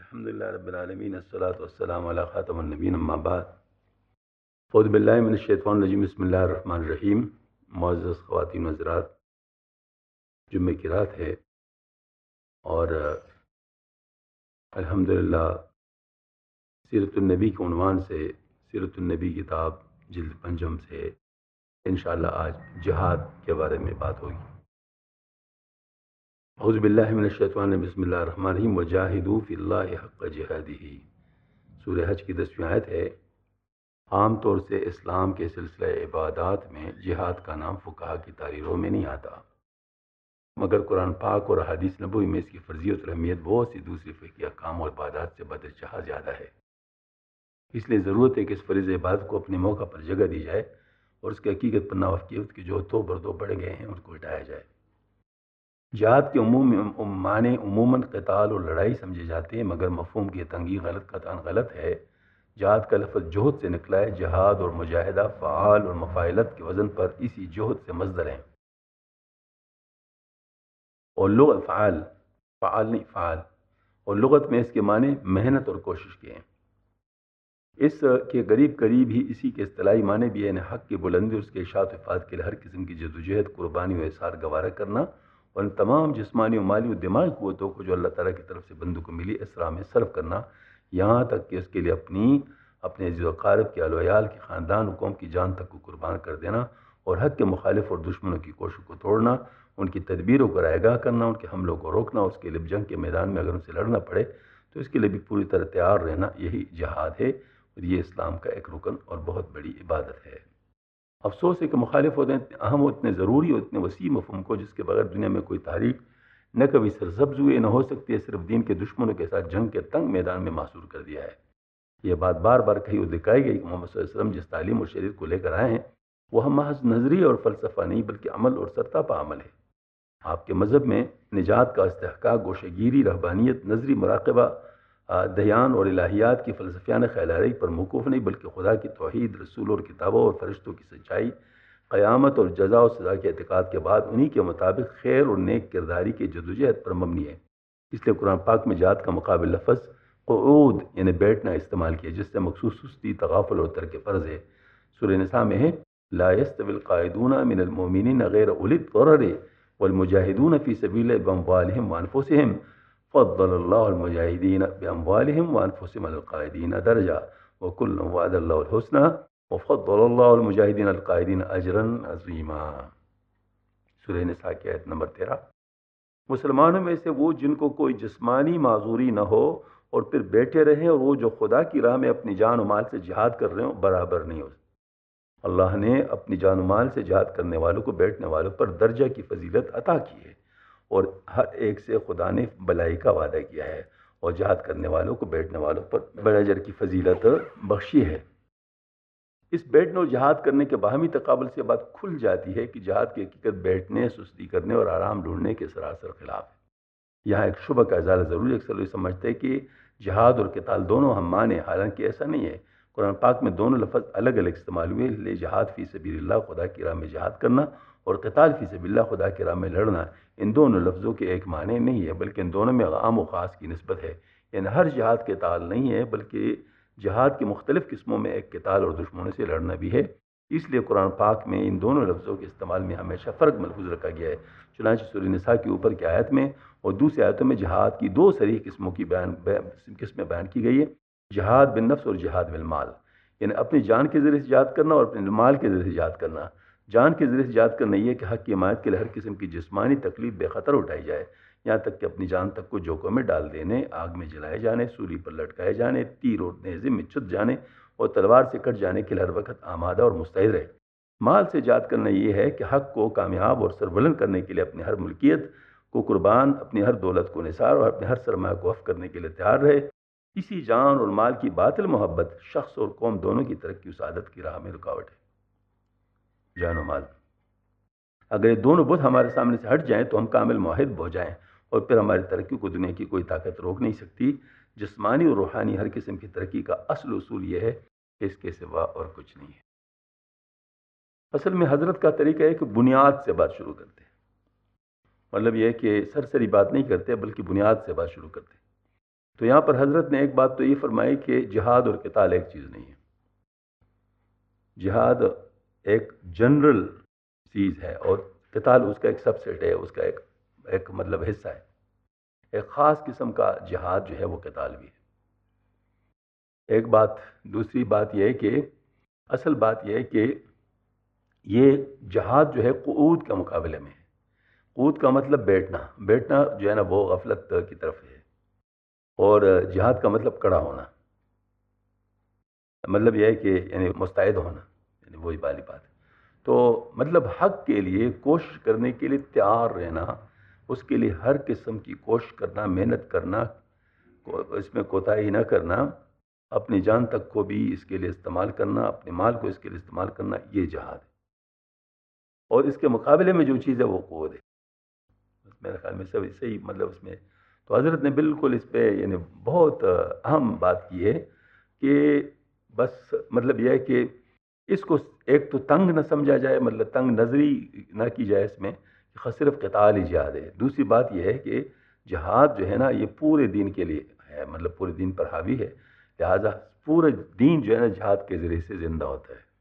الحمدللہ رب العالمین الصلاۃ والسلام علی خاتم النبیین اما بعد اعوذ باللہ من الشیطان الرجیم بسم اللہ الرحمن الرحیم۔ معزز خواتین و حضرات، جمعہ کی رات ہے اور الحمدللہ سیرت النبی کے عنوان سے سیرت النبی کتاب جلد پنجم سے انشاءاللہ آج جہاد کے بارے میں بات ہوگی۔ اعوذ باللہ من الشیطان الرجیم بسم اللہ الرحمن الرحیم وجاہدوا فی اللہ حق جہادہ۔ سورہ حج کی 10ویں آیت ہے۔ عام طور سے اسلام کے سلسلہ عبادات میں جہاد کا نام فقہا کی تحریروں میں نہیں آتا، مگر قرآن پاک اور حدیث نبوی میں اس کی فرضیت اور اہمیت بہت سی دوسری فقہی احکام اور عبادات سے بدرجہ زیادہ ہے۔ اس لیے ضرورت ہے کہ اس فرض عبادت کو اپنے موقع پر جگہ دی جائے اور اس کی حقیقت پر ناواقفیت کے جو دو بردو بڑھ گئے ہیں ان کو ہٹایا جائے۔ جہاد کے معنی عموماً قتال اور لڑائی سمجھے جاتے ہیں، مگر مفہوم کی تنگی قطعاً غلط ہے۔ جہاد کا لفظ جہد سے نکلا ہے۔ جہاد اور مجاہدہ فعال اور مفاعلت کے وزن پر اسی جہد سے مصدر ہیں، اور لغت فعال نہیں فعال، اور لغت میں اس کے معنی محنت اور کوشش کے ہیں۔ اس کے قریب ہی اسی کے اصطلاحی معنی بھی ہے، یعنی حق کی بلندی اور اس کے اشاعت و افاد کے لیے ہر قسم کی جدوجہد، قربانی و احسار گوارہ کرنا، اور ان تمام جسمانی و مالی و دماغی قوتوں کو جو اللہ تعالیٰ کی طرف سے بندوں کو ملی اس راہ میں صرف کرنا، یہاں تک کہ اس کے لیے اپنے عزیز و اقارب کے اہل و عیال کے خاندان و قوم کی جان تک کو قربان کر دینا، اور حق کے مخالف اور دشمنوں کی کوششوں کو توڑنا، ان کی تدبیروں کو رائگاں کرنا، ان کے حملوں کو روکنا، اس کے لیے جنگ کے میدان میں اگر ان سے لڑنا پڑے تو اس کے لیے بھی پوری طرح تیار رہنا، یہی جہاد ہے، اور یہ اسلام کا ایک رکن اور بہت بڑی عبادت ہے۔ افسوس ہے کہ مخالف ہوتے ہیں اہم اور اتنے ضروری اور اتنے وسیع مفہوم کو، جس کے بغیر دنیا میں کوئی تحریک نہ کبھی سرسبز ہوئی نہ ہو سکتی ہے، صرف دین کے دشمنوں کے ساتھ جنگ کے تنگ میدان میں محصور کر دیا ہے۔ یہ بات بار بار کہی اور دکھائی گئی کہ محمد صلی اللہ علیہ وسلم جس تعلیم اور شریعت کو لے کر آئے ہیں وہ ہم محض نظریہ اور فلسفہ نہیں بلکہ عمل اور سرتاپا عمل ہے۔ آپ کے مذہب میں نجات کا استحقاق، گوشہ گیری، رہبانیت، نظری مراقبہ، دیان اور الہیات کی فلسفیانہ خیال آرائی پر موقوف نہیں بلکہ خدا کی توحید، رسول اور کتابوں اور فرشتوں کی سچائی، قیامت اور جزا و سزا کے اعتقاد کے بعد انہی کے مطابق خیر اور نیک کرداری کے جدوجہد پر مبنی ہے۔ اس لیے قرآن پاک میں جہاد کا مقابل لفظ قعود یعنی بیٹھنا استعمال کیا، جس سے مخصوص سستی، تغافل اور ترک فرض ہے۔ سورہ نساء میں ہے لا يستوي القاعدون من المؤمنین غیر اولی الضرر والمجاہدون فی سبیل اللہ باموالہم وانفسہم فضل اللہ المجاہدین باموالہم وانفسہم علی القاعدین درجہ وکلا وعد اللہ الحسنى وفضل اللہ المجاہدین علی القاعدین اجرا عظیما۔ سورہ نساء کی آیت نمبر 13۔ مسلمانوں میں سے وہ جن کو کوئی جسمانی معذوری نہ ہو اور پھر بیٹھے رہیں، اور وہ جو خدا کی راہ میں اپنی جان و مال سے جہاد کر رہے ہوں، برابر نہیں ہو۔ اللہ نے اپنی جان و مال سے جہاد کرنے والوں کو بیٹھنے والوں پر درجہ کی فضیلت عطا کی ہے، اور ہر ایک سے خدا نے بلائی کا وعدہ کیا ہے، اور جہاد کرنے والوں کو بیٹھنے والوں پر بڑے اجر کی فضیلت بخشی ہے۔ اس بیٹھنے اور جہاد کرنے کے باہمی تقابل سے بات کھل جاتی ہے کہ جہاد کی حقیقت بیٹھنے، سستی کرنے اور آرام ڈھونڈنے کے سراسر خلاف ہے۔ یہاں ایک شبہ کا ازالہ ضروری ہے۔ اکثر لوگ سمجھتے ہیں کہ جہاد اور قتال دونوں ہم معنی، حالانکہ ایسا نہیں ہے۔ قرآن پاک میں دونوں لفظ الگ الگ استعمال ہوئے، اس لیے جہاد فی سبیل اللہ خدا کی راہ میں جہاد کرنا اور قتال فی سبیل اللہ خدا کی راہ میں لڑنا، ان دونوں لفظوں کے ایک معنی نہیں ہے، بلکہ ان دونوں میں عام و خاص کی نسبت ہے۔ یعنی ہر جہاد قتال نہیں ہے، بلکہ جہاد کی مختلف قسموں میں ایک قتال اور دشمنوں سے لڑنا بھی ہے۔ اس لیے قرآن پاک میں ان دونوں لفظوں کے استعمال میں ہمیشہ فرق ملحوظ رکھا گیا ہے۔ چنانچہ سورہ نساء کی اوپر کی آیت میں اور دوسری آیتوں میں جہاد کی دو صریح قسموں کی قسمیں بیان کی گئی ہے، جہاد بالنفس اور جہاد بالمال، یعنی اپنی جان کے ذریعے سے جہاد کرنا اور اپنے مال کے ذریعے سے جہاد کرنا۔ جان کے ذریعے سے جہاد کرنا یہ کہ حق کی حمایت کے لیے ہر قسم کی جسمانی تکلیف بے خطر اٹھائی جائے، یہاں تک کہ اپنی جان تک کو جوکوں میں ڈال دینے، آگ میں جلائے جانے، سولی پر لٹکائے جانے، تیر اور نیزے میں چھت جانے اور تلوار سے کٹ جانے کے لیے ہر وقت آمادہ اور مستعد رہے۔ مال سے جہاد کرنا یہ ہے کہ حق کو کامیاب اور سربلند کرنے کے لیے اپنی ہر ملکیت کو قربان، اپنی ہر دولت کو نثار اور اپنے ہر سرمایہ کو وقف کرنے کے لیے تیار رہے۔ اسی جان اور مال کی باطل محبت شخص اور قوم دونوں کی ترقی و سعادت کی راہ میں رکاوٹ ہے۔ جان و مال، اگر یہ دونوں بت ہمارے سامنے سے ہٹ جائیں تو ہم کامل موحد ہو جائیں، اور پھر ہماری ترقی کو دنیا کی کوئی طاقت روک نہیں سکتی۔ جسمانی اور روحانی ہر قسم کی ترقی کا اصل اصول یہ ہے کہ اس کے سوا اور کچھ نہیں ہے۔ اصل میں حضرت کا طریقہ ہے کہ بنیاد سے بات شروع کرتے ہیں، مطلب یہ ہے کہ سرسری بات نہیں کرتے بلکہ بنیاد سے بات شروع کرتے ہیں۔ تو یہاں پر حضرت نے ایک بات تو یہ فرمائی کہ جہاد اور قتال ایک چیز نہیں ہے. جہاد ایک جنرل چیز ہے اور قتال اس کا ایک سب سیٹ ہے، اس کا ایک مطلب حصہ ہے. ایک خاص قسم کا جہاد جو ہے وہ قتال بھی ہے. ایک بات. دوسری بات یہ ہے کہ اصل بات یہ ہے کہ یہ جہاد جو ہے قعود کا مقابلے میں ہے. قعود کا مطلب بیٹھنا جو ہے نا وہ غفلت کی طرف ہے، اور جہاد کا مطلب کڑا ہونا. مطلب یہ ہے کہ یعنی مستعد ہونا، یعنی وہی والی بات ہے. تو مطلب حق کے لیے کوشش کرنے کے لیے تیار رہنا، اس کے لیے ہر قسم کی کوشش کرنا، محنت کرنا، اس میں کوتاہی نہ کرنا، اپنی جان تک کو بھی اس کے لیے استعمال کرنا، اپنے مال کو اس کے لیے استعمال کرنا، یہ جہاد ہے. اور اس کے مقابلے میں جو چیز ہے وہ قوت ہے. میرے خیال میں سب صحیح مطلب اس میں تو حضرت نے بالکل اس پہ یعنی بہت اہم بات کی ہے کہ بس مطلب یہ ہے کہ اس کو ایک تو تنگ نہ سمجھا جائے، مطلب تنگ نظری نہ کی جائے اس میں کہ صرف قتال ہی جہاد ہے. دوسری بات یہ ہے کہ جہاد جو ہے نا یہ پورے دین کے لیے ہے، مطلب پورے دین پر حاوی ہے، لہٰذا پورے دین جو ہے نا جہاد کے ذریعے سے زندہ ہوتا ہے.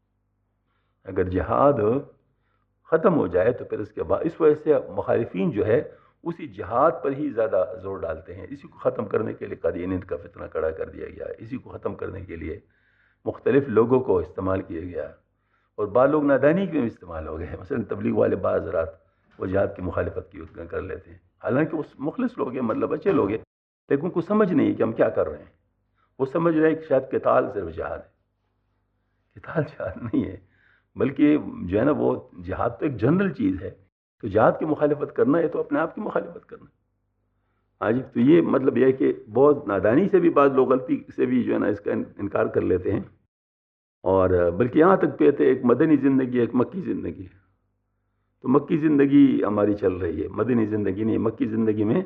اگر جہاد ختم ہو جائے تو پھر اس کے بعد اس وجہ سے مخالفین جو ہے اسی جہاد پر ہی زیادہ زور ڈالتے ہیں. اسی کو ختم کرنے کے لیے قادیانیت کا فتنہ کھڑا کر دیا گیا ہے، اسی کو ختم کرنے کے لیے مختلف لوگوں کو استعمال کیا گیا، اور بعض لوگ نادانی میں بھی استعمال ہو گئے ہیں. مثلا تبلیغ والے بعض حضرات وہ جہاد کی مخالفت کی کر لیتے ہیں، حالانکہ وہ مخلص لوگ ہیں، مطلب اچھے لوگ ہیں، لیکن ان کو سمجھ نہیں ہے کہ ہم کیا کر رہے ہیں. وہ سمجھ رہے ہیں کہ شاید قتال صرف جہاد ہے. قتال جہاد نہیں ہے، بلکہ جو ہے نا وہ جہاد تو ایک جنرل چیز ہے. تو جہاد کی مخالفت کرنا ہے تو اپنے آپ کی مخالفت کرنا. ہاں جی. تو یہ مطلب یہ ہے کہ بہت نادانی سے بھی بعض لوگ غلطی سے بھی جو ہے نا اس کا انکار کر لیتے ہیں، اور بلکہ یہاں تک پہ ایک مدنی زندگی ایک مکی زندگی ہے. تو مکی زندگی ہماری چل رہی ہے، مدنی زندگی نہیں. مکی زندگی میں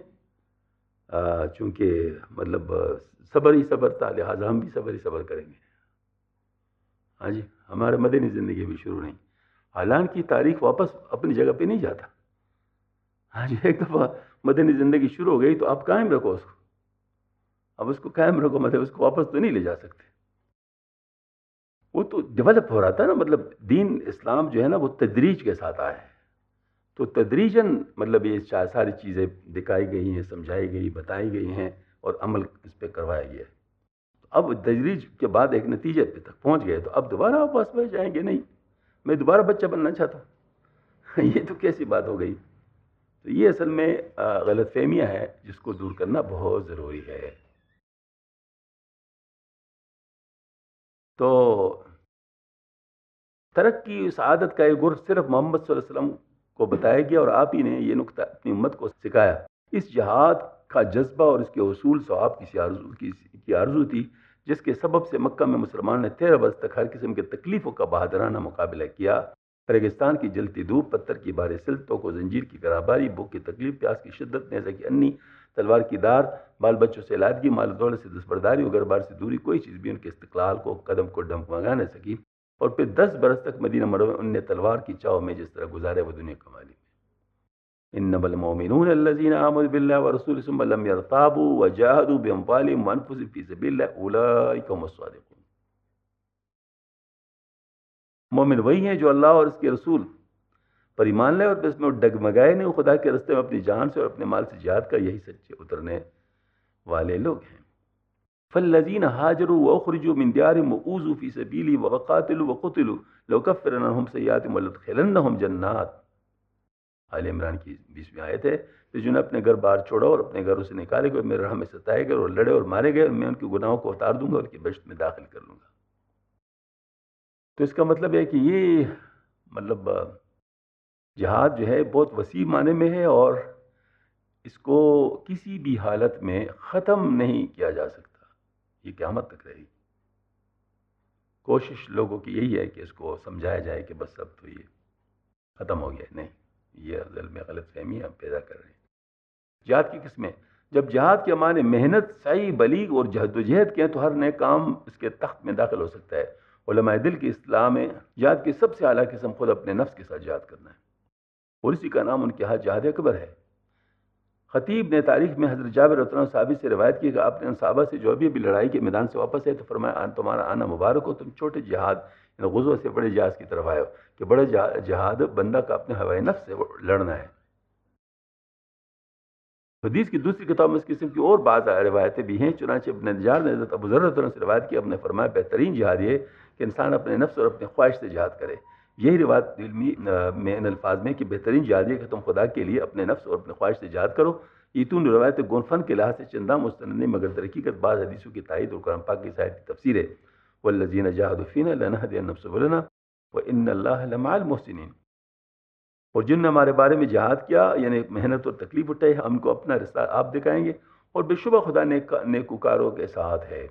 چونکہ مطلب صبر ہی صبر تھا، لہٰذا ہم بھی صبر ہی صبر کریں گے. ہاں جی. ہمارے مدنی زندگی بھی شروع نہیں، حالانکہ تاریخ واپس اپنی جگہ پہ نہیں جاتا. ہاں جی. ایک دفعہ مدنی زندگی شروع ہو گئی تو آپ قائم رکھو اس کو. اب اس کو قائم رکھو مطلب اس کو واپس تو نہیں لے جا سکتے. وہ تو ڈیولپ ہو رہا تھا نا، مطلب دین اسلام جو ہے نا وہ تدریج کے ساتھ آیا ہے. تو تدریجاً مطلب یہ ساری چیزیں دکھائی گئی ہیں، سمجھائی گئی، بتائی گئی ہیں، اور عمل اس پہ کروایا گیا ہے. اب تدریج کے بعد ایک نتیجے پہ تک پہنچ گئے تو اب دوبارہ آپ واپس میں جائیں گے نہیں. میں دوبارہ بچہ بننا چاہتا ہوں. یہ تو کیسی بات ہو گئی. تو یہ اصل میں غلط فہمیاں ہیں جس کو دور کرنا بہت ضروری ہے. تو ترقی سعادت کا یہ گر صرف محمد صلی اللہ علیہ وسلم کو بتایا گیا، اور آپ ہی نے یہ نقطہ اپنی امت کو سکھایا. اس جہاد کا جذبہ اور اس کے اصول ثواب کی آرزو تھی، جس کے سبب سے مکہ میں مسلمان نے 13 برس تک ہر قسم کے تکلیفوں کا بہادرانہ مقابلہ کیا. ریگستان کی جلتی دھوپ، پتھر کی بارے سلطوں کو زنجیر کی گراباری، بھوک کی تکلیف، پیاس کی شدت، نیزہ کی انی، تلوار کی دار، بال بچوں سے علادگی، مال و دولت سے دستبرداری اور گھر بار سے دوری، کوئی چیز بھی ان کے استقلال کو قدم کو ڈگمگا نہ سکی. اور پھر 10 برس تک مدینہ منورہ میں ان نے تلوار کی چاؤ میں جس طرح گزارے وہ دنیا کمالی میں. انما المؤمنون الذين آمنوا بالله ورسوله ثم لم يرتابوا وجاهدوا باموالهم وانفسهم في سبيل الله اولئك هم الصادقون. مومن وہی ہیں جو اللہ اور اس کے رسول پر ایمان لائے اور اس میں ڈگمگائے نہیں، خدا کے راستے میں اپنی جان سے اور اپنے مال سے جہاد کا، یہی سچے اترنے والے لوگ ہیں. فالذین هاجروا واخرجوا من ديارهم واوذوا في سبيلي وقاتلوا وقتلوا لأكفرن عنهم سيئاتهم ولأدخلنهم جنات. آل عمران کی 20ویں آیت ہے. کہ جنہوں نے اپنے گھر بار چھوڑا اور اپنے گھروں سے نکالے گئے، میرے راہ میں ستائے گئے اور لڑے اور مارے گئے، میں ان کے گناہوں کو اتار دوں گا اور ان کی بہشت میں داخل کر لوں گا. تو اس کا مطلب ہے کہ یہ مطلب جہاد جو ہے بہت وسیع معنی میں ہے، اور اس کو کسی بھی حالت میں ختم نہیں کیا جا سکتا. یہ قیامت تک رہے گی. کوشش لوگوں کی یہی ہے کہ اس کو سمجھایا جائے کہ بس اب تو یہ ختم ہو گیا. نہیں، یہ اصل میں غلط فہمی ہم پیدا کر رہے ہیں. جہاد کی قسمیں. جب جہاد کے معنی محنت، سعی، بلیغ اور جہد و جہد کے ہیں تو ہر نئے کام اس کے تخت میں داخل ہو سکتا ہے. علماء دل کی اصطلاح میں جہاد کی سب سے اعلیٰ قسم خود اپنے نفس کے ساتھ جہاد کرنا ہے، اور اسی کا نام ان کے ہاں جہاد اکبر ہے. خطیب نے تاریخ میں حضرت جابر رضی اللہ عنہ صحابی سے روایت کی کہ آپ نے ان صحابہ سے جو ابھی لڑائی کے میدان سے واپس ہے تو فرمایا تمہارا آنا مبارک ہو، تم چھوٹے جہاد یعنی غزوہ سے بڑے جہاز کی طرف آئے ہو، کہ بڑے جہاد بندہ کا اپنے ہوائے نفس سے لڑنا ہے۔ حدیث کی دوسری کتاب میں اس قسم کی اور بعض روایتیں بھی ہیں، چنانچہ ابن نجار نے حضرت ابو ذر رضی اللہ عنہ سے روایت کی، آپ نے فرمایا بہترین جہاد یہ کہ انسان اپنے نفس اور اپنے خواہش سے جہاد کرے۔ یہی روایت علمی میں ان الفاظ میں کہ بہترین جہاد یہ کہ تم خدا کے لیے اپنے نفس اور اپنے خواہش سے جہاد کرو۔ یہ تون روایت گونفن کے لحاظ سے چندہ مستند نہیں، مگر در حقیقت بعض حدیثوں کی تائید اور قرآن پاک کی آیت کی تفسیر ہے، والذین جاہدوا فینا لنہدینہم سبلنا وان اللہ لمع المحسنین۔ اور جن نے ہمارے بارے میں جہاد کیا یعنی محنت اور تکلیف اٹھائی، ہم کو اپنا رستہ آپ دکھائیں گے، اور بے شبہ خدا نیکوکاروں کے ساتھ ہے۔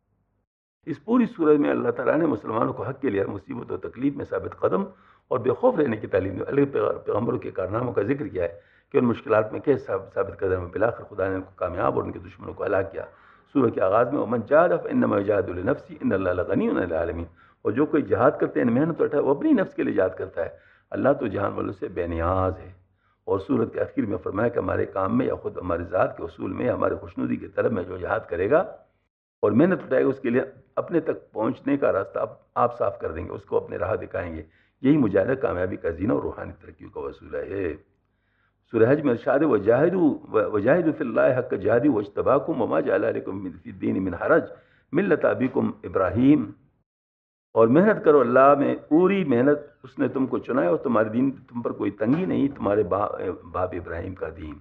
اس پوری سورج میں اللہ تعالیٰ نے مسلمانوں کو حق کے لیے مصیبت و تکلیف میں ثابت قدم اور بے خوف رہنے کی تعلیم دی۔ اللہ پیغمبروں کے کارناموں کا ذکر کیا ہے کہ ان مشکلات میں کیسے ثابت قدم ہے، بالآخر خدا نے ان کو کامیاب اور ان کے دشمنوں کو ہلاک کیا۔ سورہ کے آغاز میں ومن جاہد فانما یجاہد لنفسہ ان اللہ لغنی عن العالمین، اور جو کوئی جہاد کرتے ہیں محنت اٹھائے وہ اپنی نفس کے لیے جہاد کرتا ہے، اللہ تو جہان والوں سے بے نیاز ہے۔ اور سورت کے آخر میں فرمایا کہ ہمارے کام میں یا خود ہماری ذات کے اصول میں، ہمارے خوشنودی کے طلب میں جو جہاد کرے گا اور محنت اٹھائے گا، اس کے لیے اپنے تک پہنچنے کا راستہ آپ صاف کر دیں گے، اس کو اپنے راہ دکھائیں گے۔ یہی مجاہدہ کامیابی کا زینہ اور روحانی ترقی کا وسیلہ ہے۔ سورہ حج میں ارشاد وجاہدوا فی اللہ حق جہادہ واجتباکم وما جعل علیکم فی الدین من حرج ملۃ ابیکم ابراہیم، اور محنت کرو اللہ میں پوری محنت، اس نے تم کو چنا ہے اور تمہارے دین تم پر کوئی تنگی نہیں، تمہارے باپ ابراہیم کا دین۔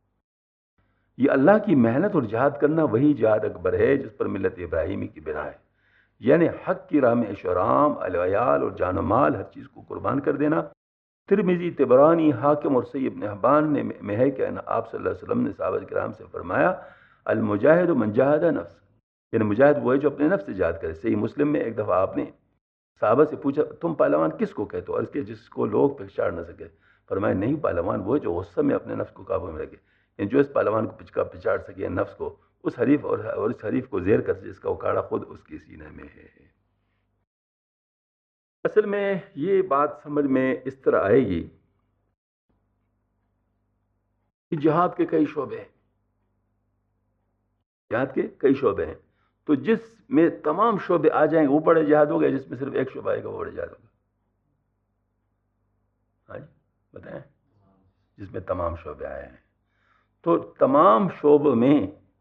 یہ اللہ کی محنت اور جہاد کرنا وہی جہاد اکبر ہے جس پر ملت ابراہیمی کی بنا ہے، یعنی حق کی راہ میں عیش و آرام، العیال اور جان و مال ہر چیز کو قربان کر دینا۔ ترمذی، طبرانی، حاکم اور صحیح ابن حبان میں ہے کہ آپ صلی اللہ علیہ وسلم نے صحابہ کرام سے فرمایا المجاہد من جاہد نفس، یعنی مجاہد وہ ہے جو اپنے نفس سے جہاد کرے۔ صحیح مسلم میں ایک دفعہ آپ نے صحابہ سے پوچھا تم پہلوان کس کو کہتے ہو، اور اس کے جس کو لوگ پہچان نہ سکے، فرمایا نہیں، پہلوان وہ ہے جو غصہ میں اپنے نفس کو قابو میں رکھے، یعنی جو اس پہلوان کو پچاڑ سکے نفس کو، اس حریف اور اس حریف کو زیر کر جس کا اکاڑا خود اس کے سینے میں ہے۔ اصل میں یہ بات سمجھ میں اس طرح آئے گی کہ جہاد کے کئی شعبے ہیں، جہاد کے کئی شعبے ہیں، تو جس میں تمام شعبے آ جائیں گے وہ بڑے جہاد ہو گئے، جس میں صرف ایک شعبہ آئے گا وہ بڑے جہاد ہوگا۔ ہاں جی بتائیں، جس میں تمام شعبے آئے ہیں، تو تمام شعبوں میں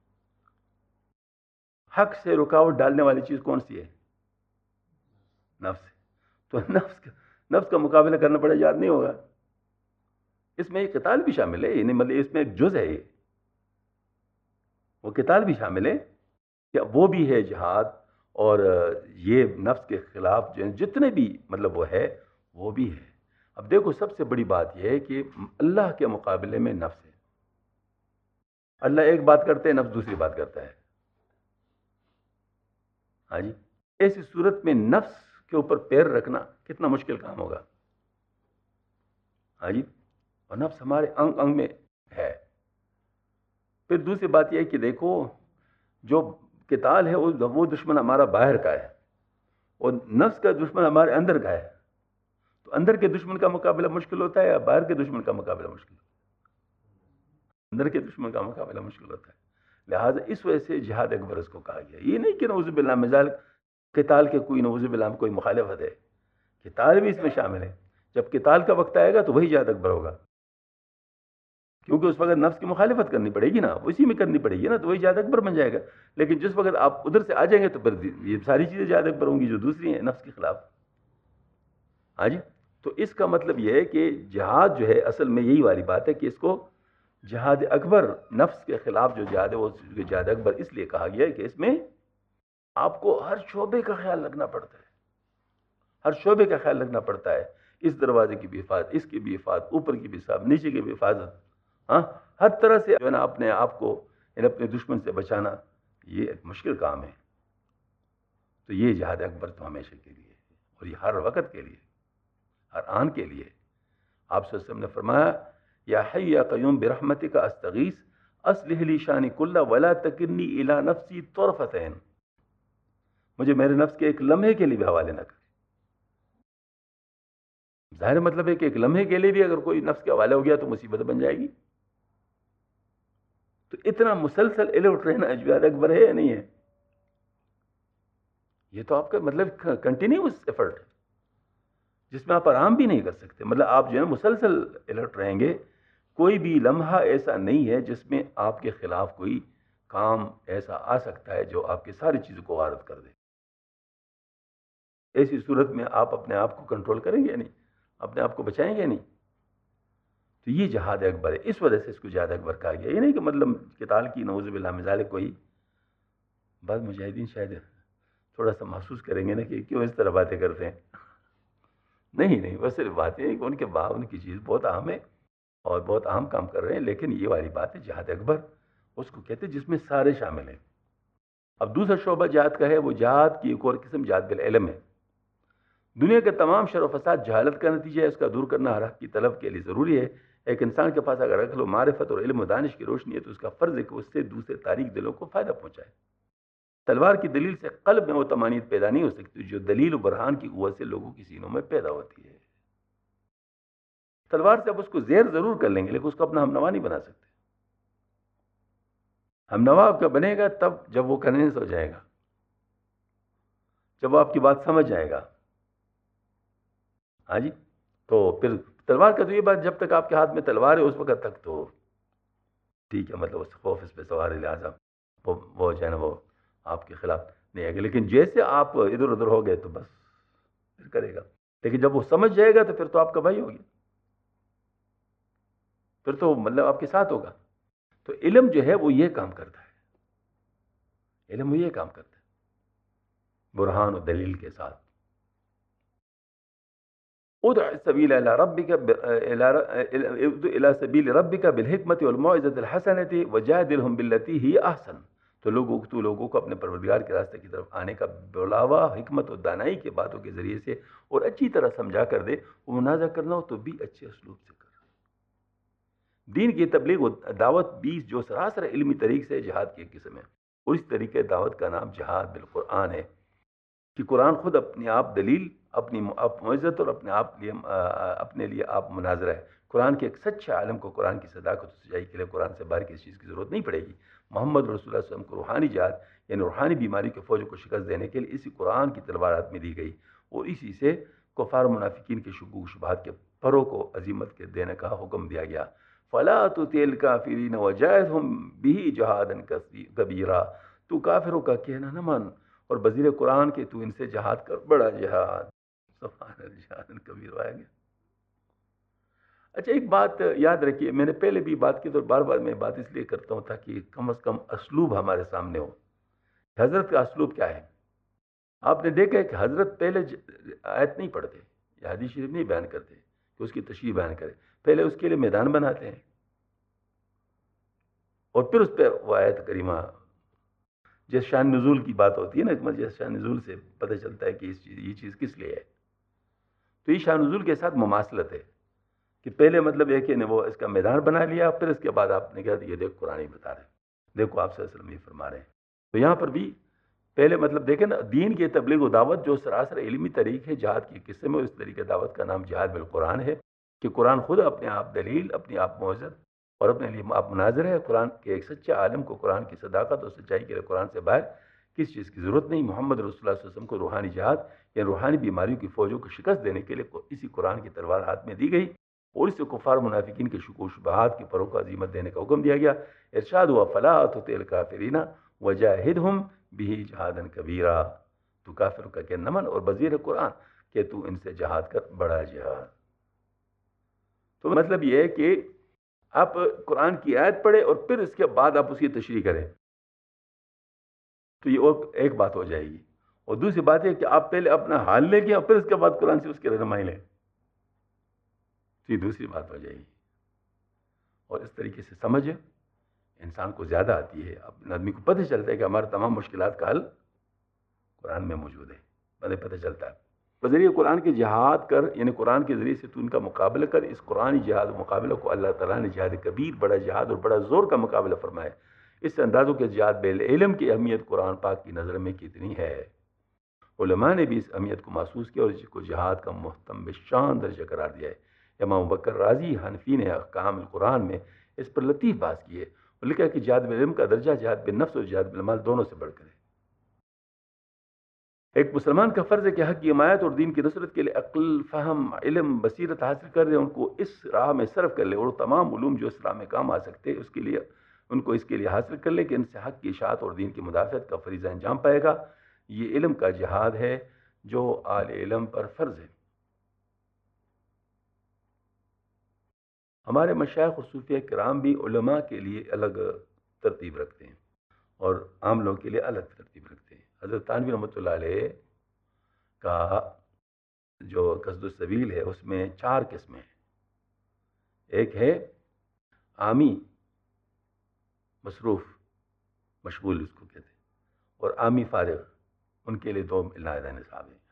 حق سے رکاوٹ ڈالنے والی چیز کون سی ہے؟ نفس۔ تو نفس کا مقابلہ کرنا بڑا جہاد نہیں ہوگا، اس میں یہ قتال بھی شامل ہے، یعنی مطلب اس میں ایک جز ہے، یہ وہ قتال بھی شامل ہے کہ وہ بھی ہے جہاد، اور یہ نفس کے خلاف جتنے بھی مطلب وہ ہے وہ بھی ہے۔ اب دیکھو سب سے بڑی بات یہ ہے کہ اللہ کے مقابلے میں نفس ہے، اللہ ایک بات کرتے ہیں، نفس دوسری بات کرتا ہے۔ ہاں جی، ایسی صورت میں نفس کے اوپر پیر رکھنا کتنا مشکل کام ہوگا۔ ہاں جی، اور نفس ہمارے انگ انگ میں ہے۔ پھر دوسری بات یہ ہے کہ دیکھو جو قتال ہے وہ دشمن ہمارا باہر کا ہے، اور نفس کا دشمن ہمارے اندر کا ہے، تو اندر کے دشمن کا مقابلہ مشکل ہوتا ہے یا باہر کے دشمن کا مقابلہ مشکل ہوتا ہے؟ اندر کے دشمن کا مقابلہ مشکل ہوتا ہے۔ لہٰذا اس وجہ سے جہاد اکبر اس کو کہا گیا۔ یہ نہیں کہ نعوذ باللہ مزال قتال کے کوئی نعوذ باللہ میں کوئی مخالفت ہے، قتال بھی اس میں شامل ہے۔ جب قتال کا وقت آئے گا تو وہی جہاد اکبر ہوگا، کیونکہ اس وقت نفس کی مخالفت کرنی پڑے گی نا، اسی میں کرنی پڑے گی نا، تو وہی جہاد اکبر بن جائے گا۔ لیکن جس وقت آپ ادھر سے آ جائیں گے تو پھر یہ ساری چیزیں جہاد اکبر ہوں گی جو دوسری ہیں نفس کے خلاف۔ ہاں جی، تو اس کا مطلب یہ ہے کہ جہاد جو ہے اصل میں یہی والی بات ہے کہ اس کو جہاد اکبر، نفس کے خلاف جو جہاد ہے وہ جہاد اکبر اس لیے کہا گیا ہے کہ اس میں آپ کو ہر شعبے کا خیال رکھنا پڑتا ہے، ہر شعبے کا خیال رکھنا پڑتا ہے، اس دروازے کی بھی حفاظت، اس کی بھی حفاظت، اوپر کی بھی حفاظت، نیچے کی بھی حفاظت، ہاں ہر طرح سے جو ہے نا اپنے آپ کو اپنے دشمن سے بچانا، یہ ایک مشکل کام ہے۔ تو یہ جہاد اکبر تو ہمیشہ کے لیے، اور یہ ہر وقت کے لیے، ہر آن کے لیے۔ آپ صلی اللہ علیہ وسلم نے فرمایا یا حی یا قیوم برحمتک استغیث اصلح لی شانی کلہ ولا تکلنی الی نفسی طرفۃ عین، مجھے میرے نفس کے ایک لمحے کے لیے بھی حوالے نہ کر۔ ظاہر مطلب ہے کہ ایک لمحے کے لیے بھی اگر کوئی نفس کے حوالے ہو گیا تو مصیبت بن جائے گی۔ تو اتنا مسلسل الرٹ رہنا جہاد اکبر ہے یا نہیں ہے؟ یہ تو آپ کا مطلب کنٹینیوس ایفرٹ ہے جس میں آپ آرام بھی نہیں کر سکتے. مطلب آپ جو ہے مسلسل الرٹ رہیں گے. کوئی بھی لمحہ ایسا نہیں ہے جس میں آپ کے خلاف کوئی کام ایسا آ سکتا ہے جو آپ کی ساری چیزوں کو غارت کر دے. ایسی صورت میں آپ اپنے آپ کو کنٹرول کریں گے یا نہیں؟ اپنے آپ کو بچائیں گے یا نہیں؟ تو یہ جہاد اکبر ہے. اس وجہ سے اس کو جہاد اکبر کہا گیا. یہ نہیں کہ مطلب قتال کی نعوذ باللہ من ذالک کوئی. بعض مجاہدین شاید تھوڑا سا محسوس کریں گے نا کہ کیوں اس طرح باتیں کرتے ہیں. نہیں وہ صرف باتیں ہیں کہ ان کے باپ ان کی چیز بہت اہم ہے اور بہت اہم کام کر رہے ہیں. لیکن یہ والی بات ہے جہاد اکبر اس کو کہتے ہیں جس میں سارے شامل ہیں. اب دوسرا شعبہ جہاد کا ہے، وہ جہاد کی ایک اور قسم جہاد بالعلم ہے. دنیا کے تمام شر و فساد جہالت کا نتیجہ ہے. اس کا دور کرنا ہر حق کی طلب کے لیے ضروری ہے. ایک انسان کے پاس اگر عقل و معرفت اور علم و دانش کی روشنی ہے تو اس کا فرض ہے کہ اس سے دوسرے تاریک دلوں کو فائدہ پہنچائے. تلوار کی دلیل سے قلب میں وہ طمانینت پیدا نہیں ہو سکتی جو دلیل و برہان کی قوت سے لوگوں کی سینوں میں پیدا ہوتی ہے. تلوار سے آپ اس کو زیر ضرور کر لیں گے لیکن اس کو اپنا ہمنوا نہیں بنا سکتے. ہمنوا آپ کا بنے گا تب جب وہ کنوینس ہو جائے گا، جب وہ آپ کی بات سمجھ جائے گا. ہاں جی. تو پھر تلوار کا تو یہ بات جب تک آپ کے ہاتھ میں تلوار ہے اس وقت تک تو ٹھیک ہے، مطلب اس خوف اس پہ سوار ہے، لہٰذا وہ جو ہے نا وہ آپ کے خلاف نہیں آئے گا. لیکن جیسے آپ ادھر ادھر ہو گئے تو بس پھر کرے گا. لیکن جب وہ سمجھ جائے گا تو پھر تو آپ کا بھائی ہو گیا، پھر تو مطلب آپ کے ساتھ ہوگا. تو علم جو ہے وہ یہ کام کرتا ہے، علم وہ یہ کام کرتا ہے برہان و دلیل کے ساتھ. ادع السبیل الى سبیل ربک بالحکمت والموعظۃ الحسنۃ وجادلهم بالتي هي احسن. تو لوگوں کو اپنے پروردگار کے راستے کی طرف آنے کا بلاوا حکمت و دانائی کے باتوں کے ذریعے سے اور اچھی طرح سمجھا کر دے. وہ منازع کرنا ہو تو بھی اچھے اسلوب سے کر. دین کی تبلیغ و دعوت بھی جو سراسر علمی طریق سے جہاد کی ایک قسم ہے. اور اس طریقے دعوت کا نام جہاد بالقرآن ہے کہ قرآن خود اپنی آپ دلیل، اپنی معزت اور اپنے لیے آپ مناظرہ ہے. قرآن کے ایک سچے عالم کو قرآن کی صداقت و سچائی کے لیے قرآن سے باہر کسی چیز کی ضرورت نہیں پڑے گی. محمد رسول اللہ صلی اللہ علیہ وسلم کو روحانی جہاد یعنی روحانی بیماری کے فوجوں کو شکست دینے کے لیے اسی قرآن کی تلوار ہاتھ میں دی گئی اور اسی سے کفار و منافقین کے شکوک و شبہات کے پروں کو عظیمت کے دینے کا حکم دیا گیا. فلا تطع الکافرین وجاہدہم بہ جہادا کبیرا. تو کافروں کا کہنا نہ مان اور بزیر قرآن کے تو ان سے جہاد کر بڑا جہاد. سبحان اللہ، جہاد کبیر آیا گیا. اچھا ایک بات یاد رکھیے، میں نے پہلے بھی بات کی تو بار بار میں بات اس لیے کرتا ہوں تاکہ کم از کم اسلوب ہمارے سامنے ہو. حضرت کا اسلوب کیا ہے؟ آپ نے دیکھا ہے کہ حضرت پہلے آیت نہیں پڑھتے یا حدیث شریف نہیں بیان کرتے کہ اس کی تشریح بیان کرے. پہلے اس کے لیے میدان بناتے ہیں اور پھر اس پہ وہ آیت کریمہ جیسے شان نزول کی بات ہوتی ہے نا، جیسے شان نزول سے پتہ چلتا ہے کہ یہ چیز کس لیے ہے. تو یہ شان نزول کے ساتھ مماثلت ہے کہ پہلے مطلب ہے کہ وہ اس کا میدان بنا لیا، پھر اس کے بعد آپ نے کہا یہ دیکھ قرآن ہی بتا رہے ہیں، دیکھو آپ صلی اللہ علیہ وسلم یہ فرما رہے ہیں. تو یہاں پر بھی پہلے مطلب دیکھیں نا، دین کی تبلیغ و دعوت جو سراسر علمی طریق ہے جہاد کی قصے میں، اس طریقے دعوت کا نام جہاد بالقرآن ہے کہ قرآن خود اپنے آپ دلیل، اپنی آپ معزت اور اپنے لیے آپ مناظر ہے. قرآن کے ایک سچے عالم کو قرآن کی صداقت اور سچائی کے لیے قرآن سے باہر کس چیز کی ضرورت نہیں. محمد رسول اللہ صلی اللہ علیہ وسلم کو روحانی جہاد یا روحانی بیماریوں کی فوجوں کو شکست دینے کے لیے اسی قرآن کی تلوار ہاتھ میں دی گئی اور اس سے کفار منافقین کے شکوک و شبہات کی پروں کو عظیمت دینے کا حکم دیا گیا. ارشاد ہوا فلا تطع الکافرین وجاہدہم بہ جہادا کبیرا. تو کافروں کا کہ نمن اور بزیر قرآن کہ تو ان سے جہاد کر بڑا جہاد. تو مطلب یہ ہے کہ آپ قرآن کی آیت پڑھیں اور پھر اس کے بعد آپ اس کی تشریح کریں تو یہ ایک بات ہو جائے گی. اور دوسری بات ہے کہ آپ پہلے اپنا حال لے کے اور پھر اس کے بعد قرآن سے اس کی رہنمائی لیں تو یہ دوسری بات ہو جائے گی. اور اس طریقے سے سمجھ انسان کو زیادہ آتی ہے. اپنے آدمی کو پتہ چلتا ہے کہ ہمارے تمام مشکلات کا حل قرآن میں موجود ہے، پتہ چلتا ہے. بذریعہ قرآن کے جہاد کر یعنی قرآن کے ذریعے سے تو ان کا مقابلہ کر. اس قرآنی جہاد و مقابلہ کو اللہ تعالیٰ نے جہاد کبیر، بڑا جہاد اور بڑا زور کا مقابلہ فرمایا. اس اندازوں کے جہاد بالعلم کی اہمیت قرآن پاک کی نظر میں کتنی ہے. علماء نے بھی اس اہمیت کو محسوس کیا اور اس کو جہاد کا محتم بشان درجہ قرار دیا ہے. امام بکر رازی حنفی نے احکام القرآن میں اس پر لطیف بات کی ہے. لکھا ہے کہ جہاد بالعلم کا درجہ جہاد بالنفس اور جہاد بالمال دونوں سے بڑھ کر ہے۔ ایک مسلمان کا فرض ہے کہ حق کی حمایت اور دین کی نصرت کے لیے عقل، فہم، علم، بصیرت حاصل کر لے، ان کو اس راہ میں صرف کر لے، اور تمام علوم جو اس راہ میں کام آ سکتے اس کے لیے ان کو اس کے لیے حاصل کر لے کہ ان سے حق کی اشاعت اور دین کی مدافعت کا فریضہ انجام پائے گا۔ یہ علم کا جہاد ہے جو آل علم پر فرض ہے۔ ہمارے مشائخ اور صوفیہ کرام بھی علماء کے لیے الگ ترتیب رکھتے ہیں اور عام لوگوں کے لیے الگ ترتیب رکھتے ہیں۔ حضرت تھانوی رحمۃ اللہ علیہ کا جو قصد السبیل ہے اس میں 4 قسمیں ہیں۔ ایک ہے عامی مصروف، مشغول اس کو کہتے ہیں، اور عامی فارغ، ان کے لیے 2 علیحدہ نصاب ہیں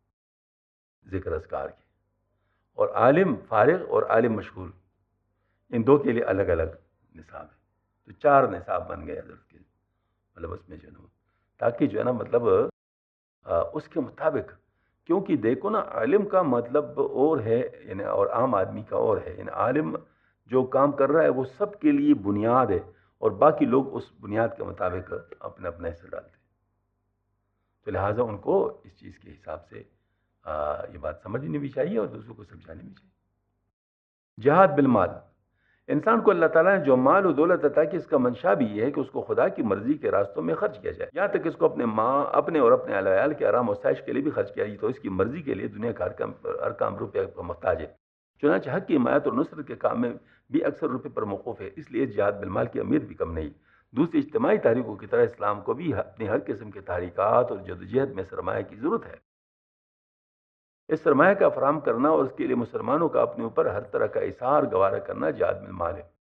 ذکر اذکار کے، اور عالم فارغ اور عالم مشغول، ان 2 کے لیے الگ الگ نصاب ہے۔ تو 4 نصاب بن گئے حضرت کے، مطلب اس میں جو ہے نا، تاکہ جو ہے نا مطلب اس کے مطابق، کیونکہ دیکھو نا عالم کا مطلب اور ہے یعنی اور عام آدمی کا اور ہے، یعنی عالم جو کام کر رہا ہے وہ سب کے لیے بنیاد ہے، اور باقی لوگ اس بنیاد کے مطابق اپنا اپنا حصہ ڈالتے ہیں۔ تو لہٰذا ان کو اس چیز کے حساب سے یہ بات سمجھنی بھی چاہیے اور دوسروں کو سمجھانی بھی چاہیے۔ جہاد بالمال، انسان کو اللہ تعالیٰ نے جو مال و دولت عطا کی، اس کا منشا بھی یہ ہے کہ اس کو خدا کی مرضی کے راستوں میں خرچ کیا جائے، یہاں تک کہ اس کو اپنے اور اپنے اہل وعیال کے آرام و آسائش کے لیے بھی خرچ کیا جائے، تو اس کی مرضی کے لیے دنیا کا ہر کام روپے کا محتاج ہے۔ چنانچہ حق کی حمایت اور نصرت کے کام میں بھی اکثر روپے پر موقوف ہے، اس لیے جہاد بالمال کی اہمیت بھی کم نہیں۔ دوسری اجتماعی تحریکوں کی طرح اسلام کو بھی اپنی ہر قسم کے تحریکات اور جدوجہد میں سرمایہ کی ضرورت ہے۔ اس سرمایہ کا فراہم کرنا اور اس کے لیے مسلمانوں کا اپنے اوپر ہر طرح کا اثار گوارہ کرنا جہاد بالمال ہے۔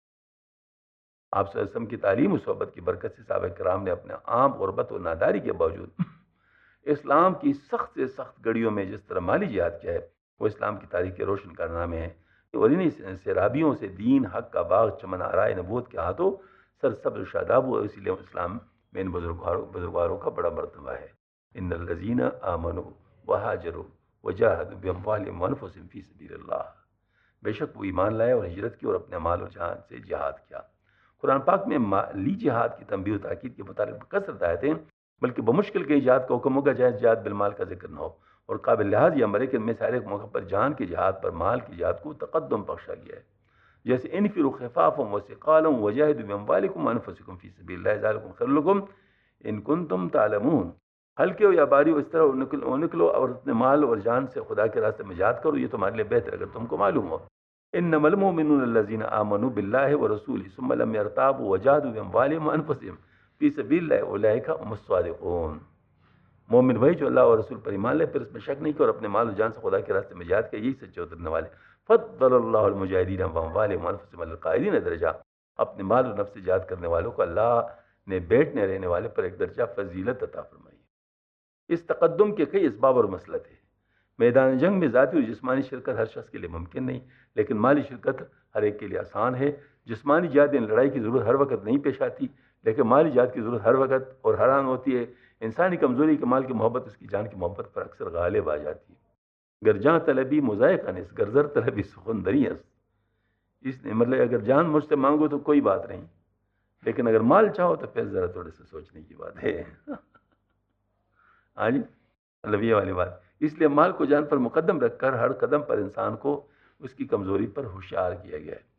آپ صلی اللہ علیہ وسلم کی تعلیم و صحبت کی برکت سے صحابہ کرام نے اپنے عام غربت و ناداری کے باوجود اسلام کی سخت سے سخت گڑیوں میں جس طرح مالی جہاد کیا ہے، وہ اسلام کی تاریخ کے روشن کارنامے ہیں، اور انہیں سیرابیوں سے دین حق کا باغ چمن آرائے نبوت کے ہاتھوں سرسبز و شاداب ہوا، اسی لیے اسلام میں ان بزرگواروں کا بڑا مرتبہ ہے۔ ان الذین آمنوا وہاجروا وجاہدوا باموالہم وانفسہم فی سبیل اللہ، بے شک وہ ایمان لائے اور ہجرت کی اور اپنے مال و جان سے جہاد کیا۔ قرآن پاک میں مالی جہاد کی تنبیہ و تاکید کے متعلق کثرت آیتیں، بلکہ بمشکل کے جہاد کا حکم ہوگا جائز جہاد بالمال کا ذکر نہ ہو، اور قابل لحاظ یہ امر ہے کہ ان میں سے ہر ایک موقع پر جان کے جہاد پر مال کے جہاد کو تقدم بخشا گیا ہے، جیسے انفروا خفافا وثقالا وجاہدوا باموالکم وانفسکم فی سبیل اللہ ذلکم خیر لکم ان کنتم تعلمون، ہلکے ہو یا باری ہو اس طرح نکلو اور اپنے مال اور جان سے خدا کے راستے میں جہاد کرو، یہ تمہارے لیے بہتر اگر تم کو معلوم ہو۔ انما المؤمنون الذین آمنوا باللہ ورسولہ ثم لم یرتابوا وجاہدوا باموالہم وانفسہم فی سبیل اللہ اولئک هم الصادقون، مومن وہی جو اللہ اور رسول پر ایمان لے پھر اس میں شک نہیں کیا اور اپنے مال و جان سے خدا کے راستے میں جہاد کیا، یہی سچے اترنے والے۔ فضل اللہ المجاہدین باموالہم وانفسہم علی القاعدین درجہ، اپنے مال و نفس سے جہاد کرنے والوں کو اللہ نے بیٹھنے رہنے والے پر ایک درجہ فضیلت عطا فرمائی۔ اس تقدم کے کئی اسباب اور مسلط ہیں۔ میدان جنگ میں ذاتی اور جسمانی شرکت ہر شخص کے لیے ممکن نہیں، لیکن مالی شرکت ہر ایک کے لیے آسان ہے۔ جسمانی جہاد یعنی لڑائی کی ضرورت ہر وقت نہیں پیش آتی، لیکن مالی جہاد کی ضرورت ہر وقت اور ہر آن ہوتی ہے۔ انسانی کمزوری کے مال کی محبت اس کی جان کی محبت پر اکثر غالب آ جاتی ہے۔ گرجاں طلبی مضائقہ نس گرزر طلبی سخندری اس، اس نے مطلب اگر جان مجھ سے مانگو تو کوئی بات نہیں، لیکن اگر مال چاہو تو پھر ذرا تھوڑے سے سوچنے کی بات ہے۔ ہاں جی، مطلب یہ والی بات، اس لیے مال کو جان پر مقدم رکھ کر ہر قدم پر انسان کو اس کی کمزوری پر ہوشیار کیا گیا ہے۔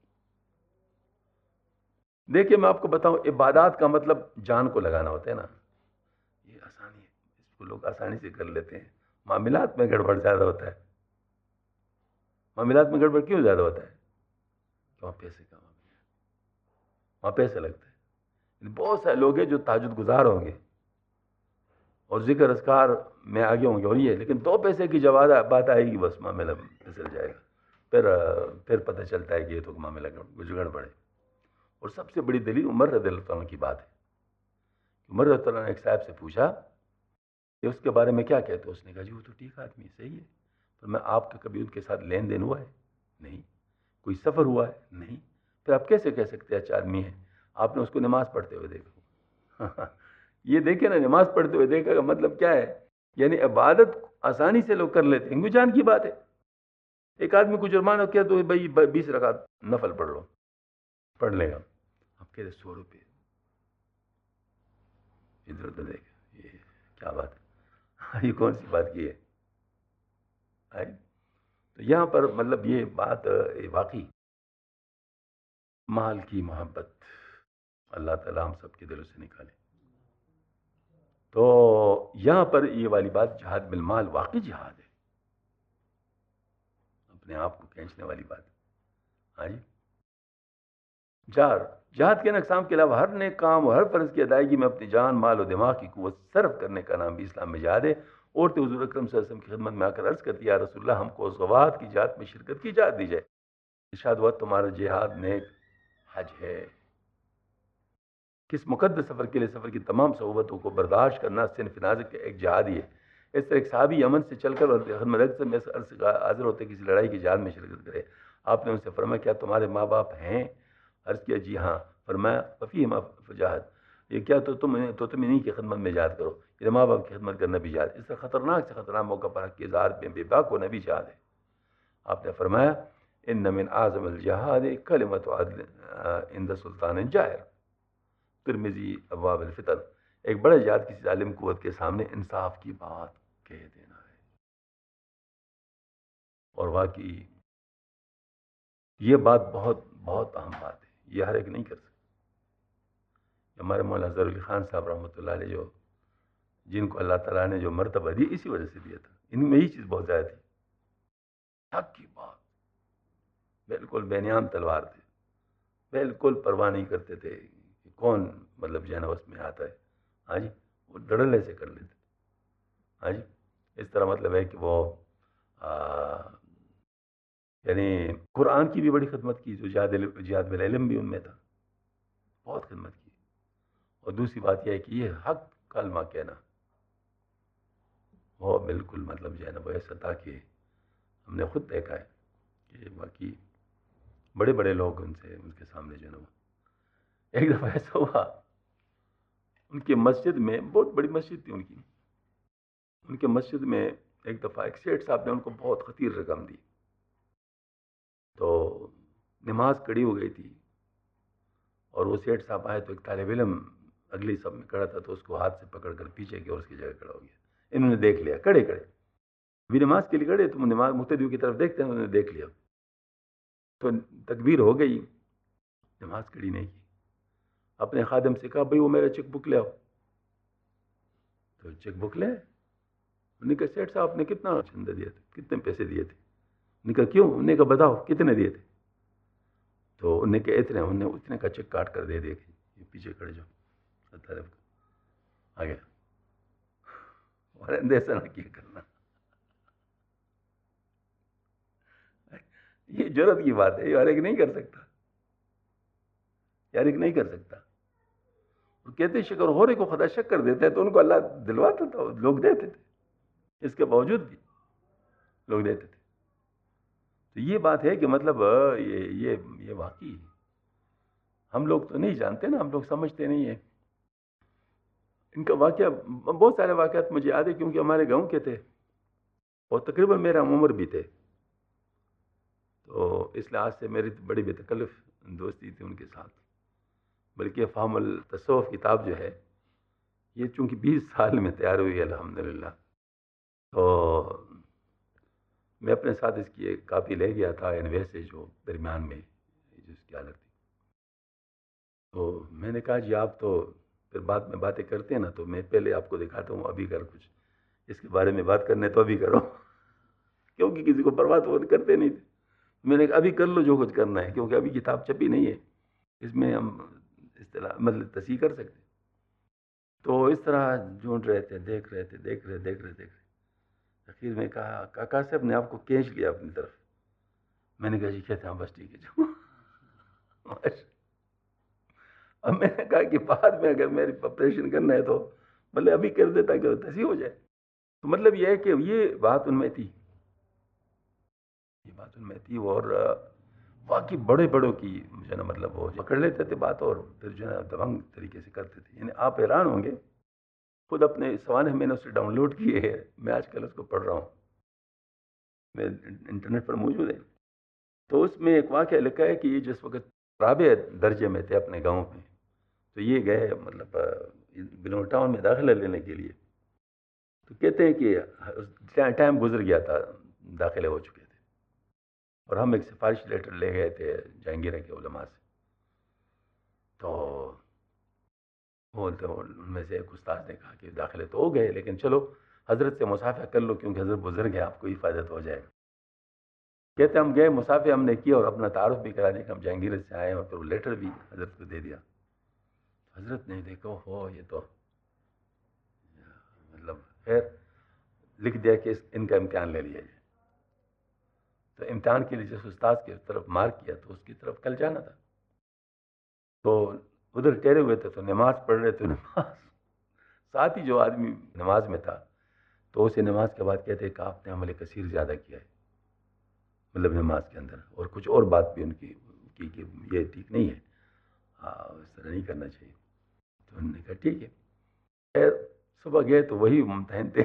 دیکھیے میں آپ کو بتاؤں، عبادات کا مطلب جان کو لگانا ہوتا ہے نا، یہ آسانی ہے، اس کو لوگ آسانی سے کر لیتے ہیں۔ معاملات میں گڑبڑ زیادہ ہوتا ہے۔ معاملات میں گڑبڑ کیوں زیادہ ہوتا ہے؟ کہ وہاں پیسے کا معاملہ ہے، وہاں پیسے لگتا ہے۔ بہت سارے لوگ ہیں جو تہجد گزار ہوں گے اور ذکر اذکار میں آگے ہوں گے اور یہ، لیکن 2 پیسے کی جب بات آئے گی بس معاملہ پھسل جائے گا، پھر پتہ چلتا ہے کہ یہ تو معاملہ گڑبڑ ہے۔ اور سب سے بڑی دلیل عمر رضی اللہ عنہ کی بات ہے۔ عمر رضی اللہ عنہ نے ایک صاحب سے پوچھا کہ اس کے بارے میں کیا کہتے ہو؟ اس نے کہا جی وہ تو ٹھیک آدمی صحیح ہے، پر میں آپ کا کبھی ان کے ساتھ لین دین ہوا ہے؟ نہیں۔ کوئی سفر ہوا ہے؟ نہیں۔ پھر آپ کیسے کہہ سکتے ہیں اچھا آدمی ہے؟ آپ نے اس کو نماز پڑھتے ہوئے دیکھا۔ یہ دیکھیں نا، نماز پڑھتے ہوئے دیکھا کا مطلب کیا ہے؟ یعنی عبادت آسانی سے لوگ کر لیتے ہیں، کیوں جان کی بات ہے۔ ایک آدمی کو جرمانہ کیا تو بھائی 20 رکعت نفل پڑھ لو، پڑھ لے گا۔ اب کہتے 100 روپے. ادھر ادھر دیکھ، یہ کیا بات ہے، یہ کون سی بات کی ہے. تو یہاں پر مطلب یہ بات واقعی مال کی محبت اللہ تعالیٰ ہم سب کے دلوں سے نکالے. تو یہاں پر یہ والی بات جہاد بالمال واقعی جہاد ہے، اپنے آپ کو کھینچنے والی بات. ہاں جی. جہاد کے اقسام کے علاوہ ہر نیک کام اور ہر فرض کی ادائیگی میں اپنی جان، مال و دماغ کی قوت صرف کرنے کا نام بھی اسلام میں جہاد ہے. عورتیں حضور اکرم صلی اللہ علیہ وسلم کی خدمت میں آ کر عرض کرتی، یا رسول اللہ، ہم کو غزوات کی جہاد میں شرکت کی اجازت دی جائے. ارشاد ہوا، تمہارا جہاد نیک حج ہے. کس مقدس سفر کے لیے سفر کی تمام صعوبتوں کو برداشت کرنا صنف نازک کا ایک جہادی ہے. اس طرح ایک صحابی یمن سے چل کر اور خدمت میں حاضر ہوتے کسی لڑائی کی جہاد میں شرکت کرے. آپ نے ان سے فرمایا، کیا تمہارے ماں باپ ہیں؟ عرض کیا، جی ہاں. فرمایا، ففیہما فجاہد، یہ کیا تو تم انہیں کی خدمت میں جہاد کرو. یہ ماں باپ کی خدمت کرنا بھی جہاد. اس طرح خطرناک سے خطرناک موقع پر حق کے اظہار میں بے باک ہونا بھی جہاد ہے. آپ نے فرمایا، ان من اعظم الجہاد کلمۃ عدل عند سلطان جائر. ترمذی ابواب الفتن. ایک بڑا جہاد کسی ظالم قوت کے سامنے انصاف کی بات کہہ دینا ہے. اور واقعی یہ بات بہت بہت اہم بات ہے، یہ ہر ایک نہیں کر سکتا. ہمارے مولانا ظہور علی خان صاحب رحمۃ اللہ علیہ، جو جن کو اللہ تعالیٰ نے جو مرتبہ دی اسی وجہ سے دیا تھا، ان میں یہی چیز بہت زیادہ تھی، حق کی بات. بالکل بے نیام تلوار تھے، بالکل پرواہ نہیں کرتے تھے کہ کون مطلب جو ہے نا اس میں آتا ہے. ہاں جی. وہ ڈڑلے سے کر لیتے. ہاں جی. اس طرح مطلب ہے کہ وہ یعنی قرآن کی بھی بڑی خدمت کی، جو جہاد بالعلم بھی ان میں تھا، بہت خدمت کی. اور دوسری بات یہ ہے کہ یہ حق کلمہ کہنا وہ بالکل مطلب جو ہے نا وہ ایسا تھا کہ ہم نے خود دیکھا ہے کہ باقی بڑے بڑے لوگ ان کے سامنے جو ہے نا وہ. ایک دفعہ ایسا ہوا، ان کی مسجد میں، بہت بڑی مسجد تھی ان کے مسجد میں ایک دفعہ ایک سیٹھ صاحب نے ان کو بہت خطیر رقم دی. تو نماز کڑی ہو گئی تھی اور وہ سیٹھ صاحب آئے تو ایک طالب علم اگلی صف میں کھڑا تھا، تو اس کو ہاتھ سے پکڑ کر پیچھے کیا اور اس کی جگہ کھڑا ہو گیا. انہوں نے دیکھ لیا، کڑے بھی نماز کے لیے کھڑے، تو نماز مقتدیوں کی طرف دیکھتے ہیں، انہوں نے دیکھ لیا. تو تکبیر ہو گئی، نماز کھڑی نہیں کی. اپنے خادم سے کہا، بھئی وہ میرا چیک بک لے آؤ. تو چیک بک لے. انہوں نے کہا، سیٹھ صاحب آپ نے کتنا چندہ دیا تھا، کتنے پیسے دیے تھے؟ انہوں نے کہا، کیوں؟ انہوں نے کہا، بتاؤ کتنے دیے تھے؟ تو انہوں نے کہا اتنے. انہوں نے اتنے کا چیک کاٹ کر دے دیا کہ یہ پیچھے کھڑے جو طرف آ گیا. اور اندیسا نہ کیا کرنا. یہ جرت کی بات ہے، یہ ہر ایک نہیں کر سکتا، ہر ایک نہیں کر سکتا. وہ کہتے شکر غورے کو خدا شک کر دیتا ہے، تو ان کو اللہ دلواتا تھا، لوگ دیتے تھے، اس کے باوجود بھی لوگ دیتے تھے. تو یہ بات ہے کہ مطلب یہ واقعی ہم لوگ تو نہیں جانتے نا، ہم لوگ سمجھتے نہیں ہیں. ان کا واقعہ بہت سارے واقعات مجھے یاد ہے، کیونکہ ہمارے گاؤں کے تھے اور تقریباً میرا عمر بھی تھے. تو اس لحاظ سے میری بڑی بے تکلف دوستی تھی ان کے ساتھ. بلکہ فہم التصوف کتاب جو ہے، یہ چونکہ 20 سال میں تیار ہوئی ہے الحمدللہ، تو میں اپنے ساتھ اس کی ایک کاپی لے گیا تھا، ویسے جو درمیان میں جس کی حالت تھی. تو میں نے کہا، جی آپ تو پھر بعد میں باتیں کرتے ہیں نا، تو میں پہلے آپ کو دکھاتا ہوں، ابھی کر کچھ اس کے بارے میں بات کرنے تو ابھی کرو. کیونکہ کسی کو پرواہ تو کرتے نہیں تھے. میں نے کہا ابھی کر لو جو کچھ کرنا ہے، کیونکہ ابھی کتاب چھپی نہیں ہے، اس میں ہم اصطلاح مطلب تصحیح کر سکتے. تو اس طرح ڈھونڈ رہے تھے، دیکھ رہے. اخیر میں کہا، کاکا صاحب نے آپ کو کھینچ لیا اپنی طرف. میں نے کہا، جی کہتے ہیں بس ٹھیک ہے جو. اب میں نے کہا کہ بعد میں اگر میری آپریشن کرنا ہے تو مطلب ابھی کر دیتا کہ تصحیح ہو جائے. تو مطلب یہ ہے کہ یہ بات ان میں تھی، اور باقی بڑے بڑوں کی جو ہے نا مطلب وہ پکڑ لیتے تھے بات، اور پھر جو ہے نا دبنگ طریقے سے کرتے تھے. یعنی آپ حیران ہوں گے، خود اپنے سوانح میں نے اسے ڈاؤن لوڈ کیے ہیں، میں آج کل اس کو پڑھ رہا ہوں، میں انٹرنیٹ پر موجود ہے. تو اس میں ایک واقعہ لکھا ہے کہ یہ جس وقت رابع درجے میں تھے اپنے گاؤں میں، تو یہ گئے مطلب گلو ٹاؤن میں داخلہ لینے کے لیے، تو کہتے ہیں کہ ٹائم گزر گیا تھا، داخلے ہو چکے تھے، اور ہم ایک سفارش لیٹر لے گئے تھے جہانگیرہ کے علماء سے، تو بولتے ان میں سے ایک استاد نے کہا کہ داخلے تو ہو گئے، لیکن چلو حضرت سے مصافحہ کر لو کیونکہ حضرت بزرگ ہے، آپ کو ہی فائدہ تو ہو جائے گا۔ کہتے ہم گئے، مصافحہ ہم نے کیا اور اپنا تعارف بھی کرا دیا کہ ہم جہانگیرہ سے آئے ہیں، اور پھر وہ لیٹر بھی حضرت کو دے دیا۔ حضرت نے دیکھو ہو یہ تو مطلب خیر لکھ دیا کہ ان کا امتحان لے لیا جائے، تو امتحان کے لیے جس استاد کی طرف مارک کیا تو اس کی طرف کل جانا تھا، تو ادھر ٹھہرے ہوئے تھے، تو نماز پڑھ رہے تھے، نماز ساتھ ہی جو آدمی نماز میں تھا تو اسے نماز کے بعد کہتے کہ آپ نے عمل کثیر زیادہ کیا ہے، مطلب نماز کے اندر، اور کچھ اور بات بھی ان کی کہ یہ ٹھیک نہیں ہے، اس طرح نہیں کرنا چاہیے۔ تو انہوں نے کہا ٹھیک ہے۔ خیر صبح گئے تو وہی ممتحن تھے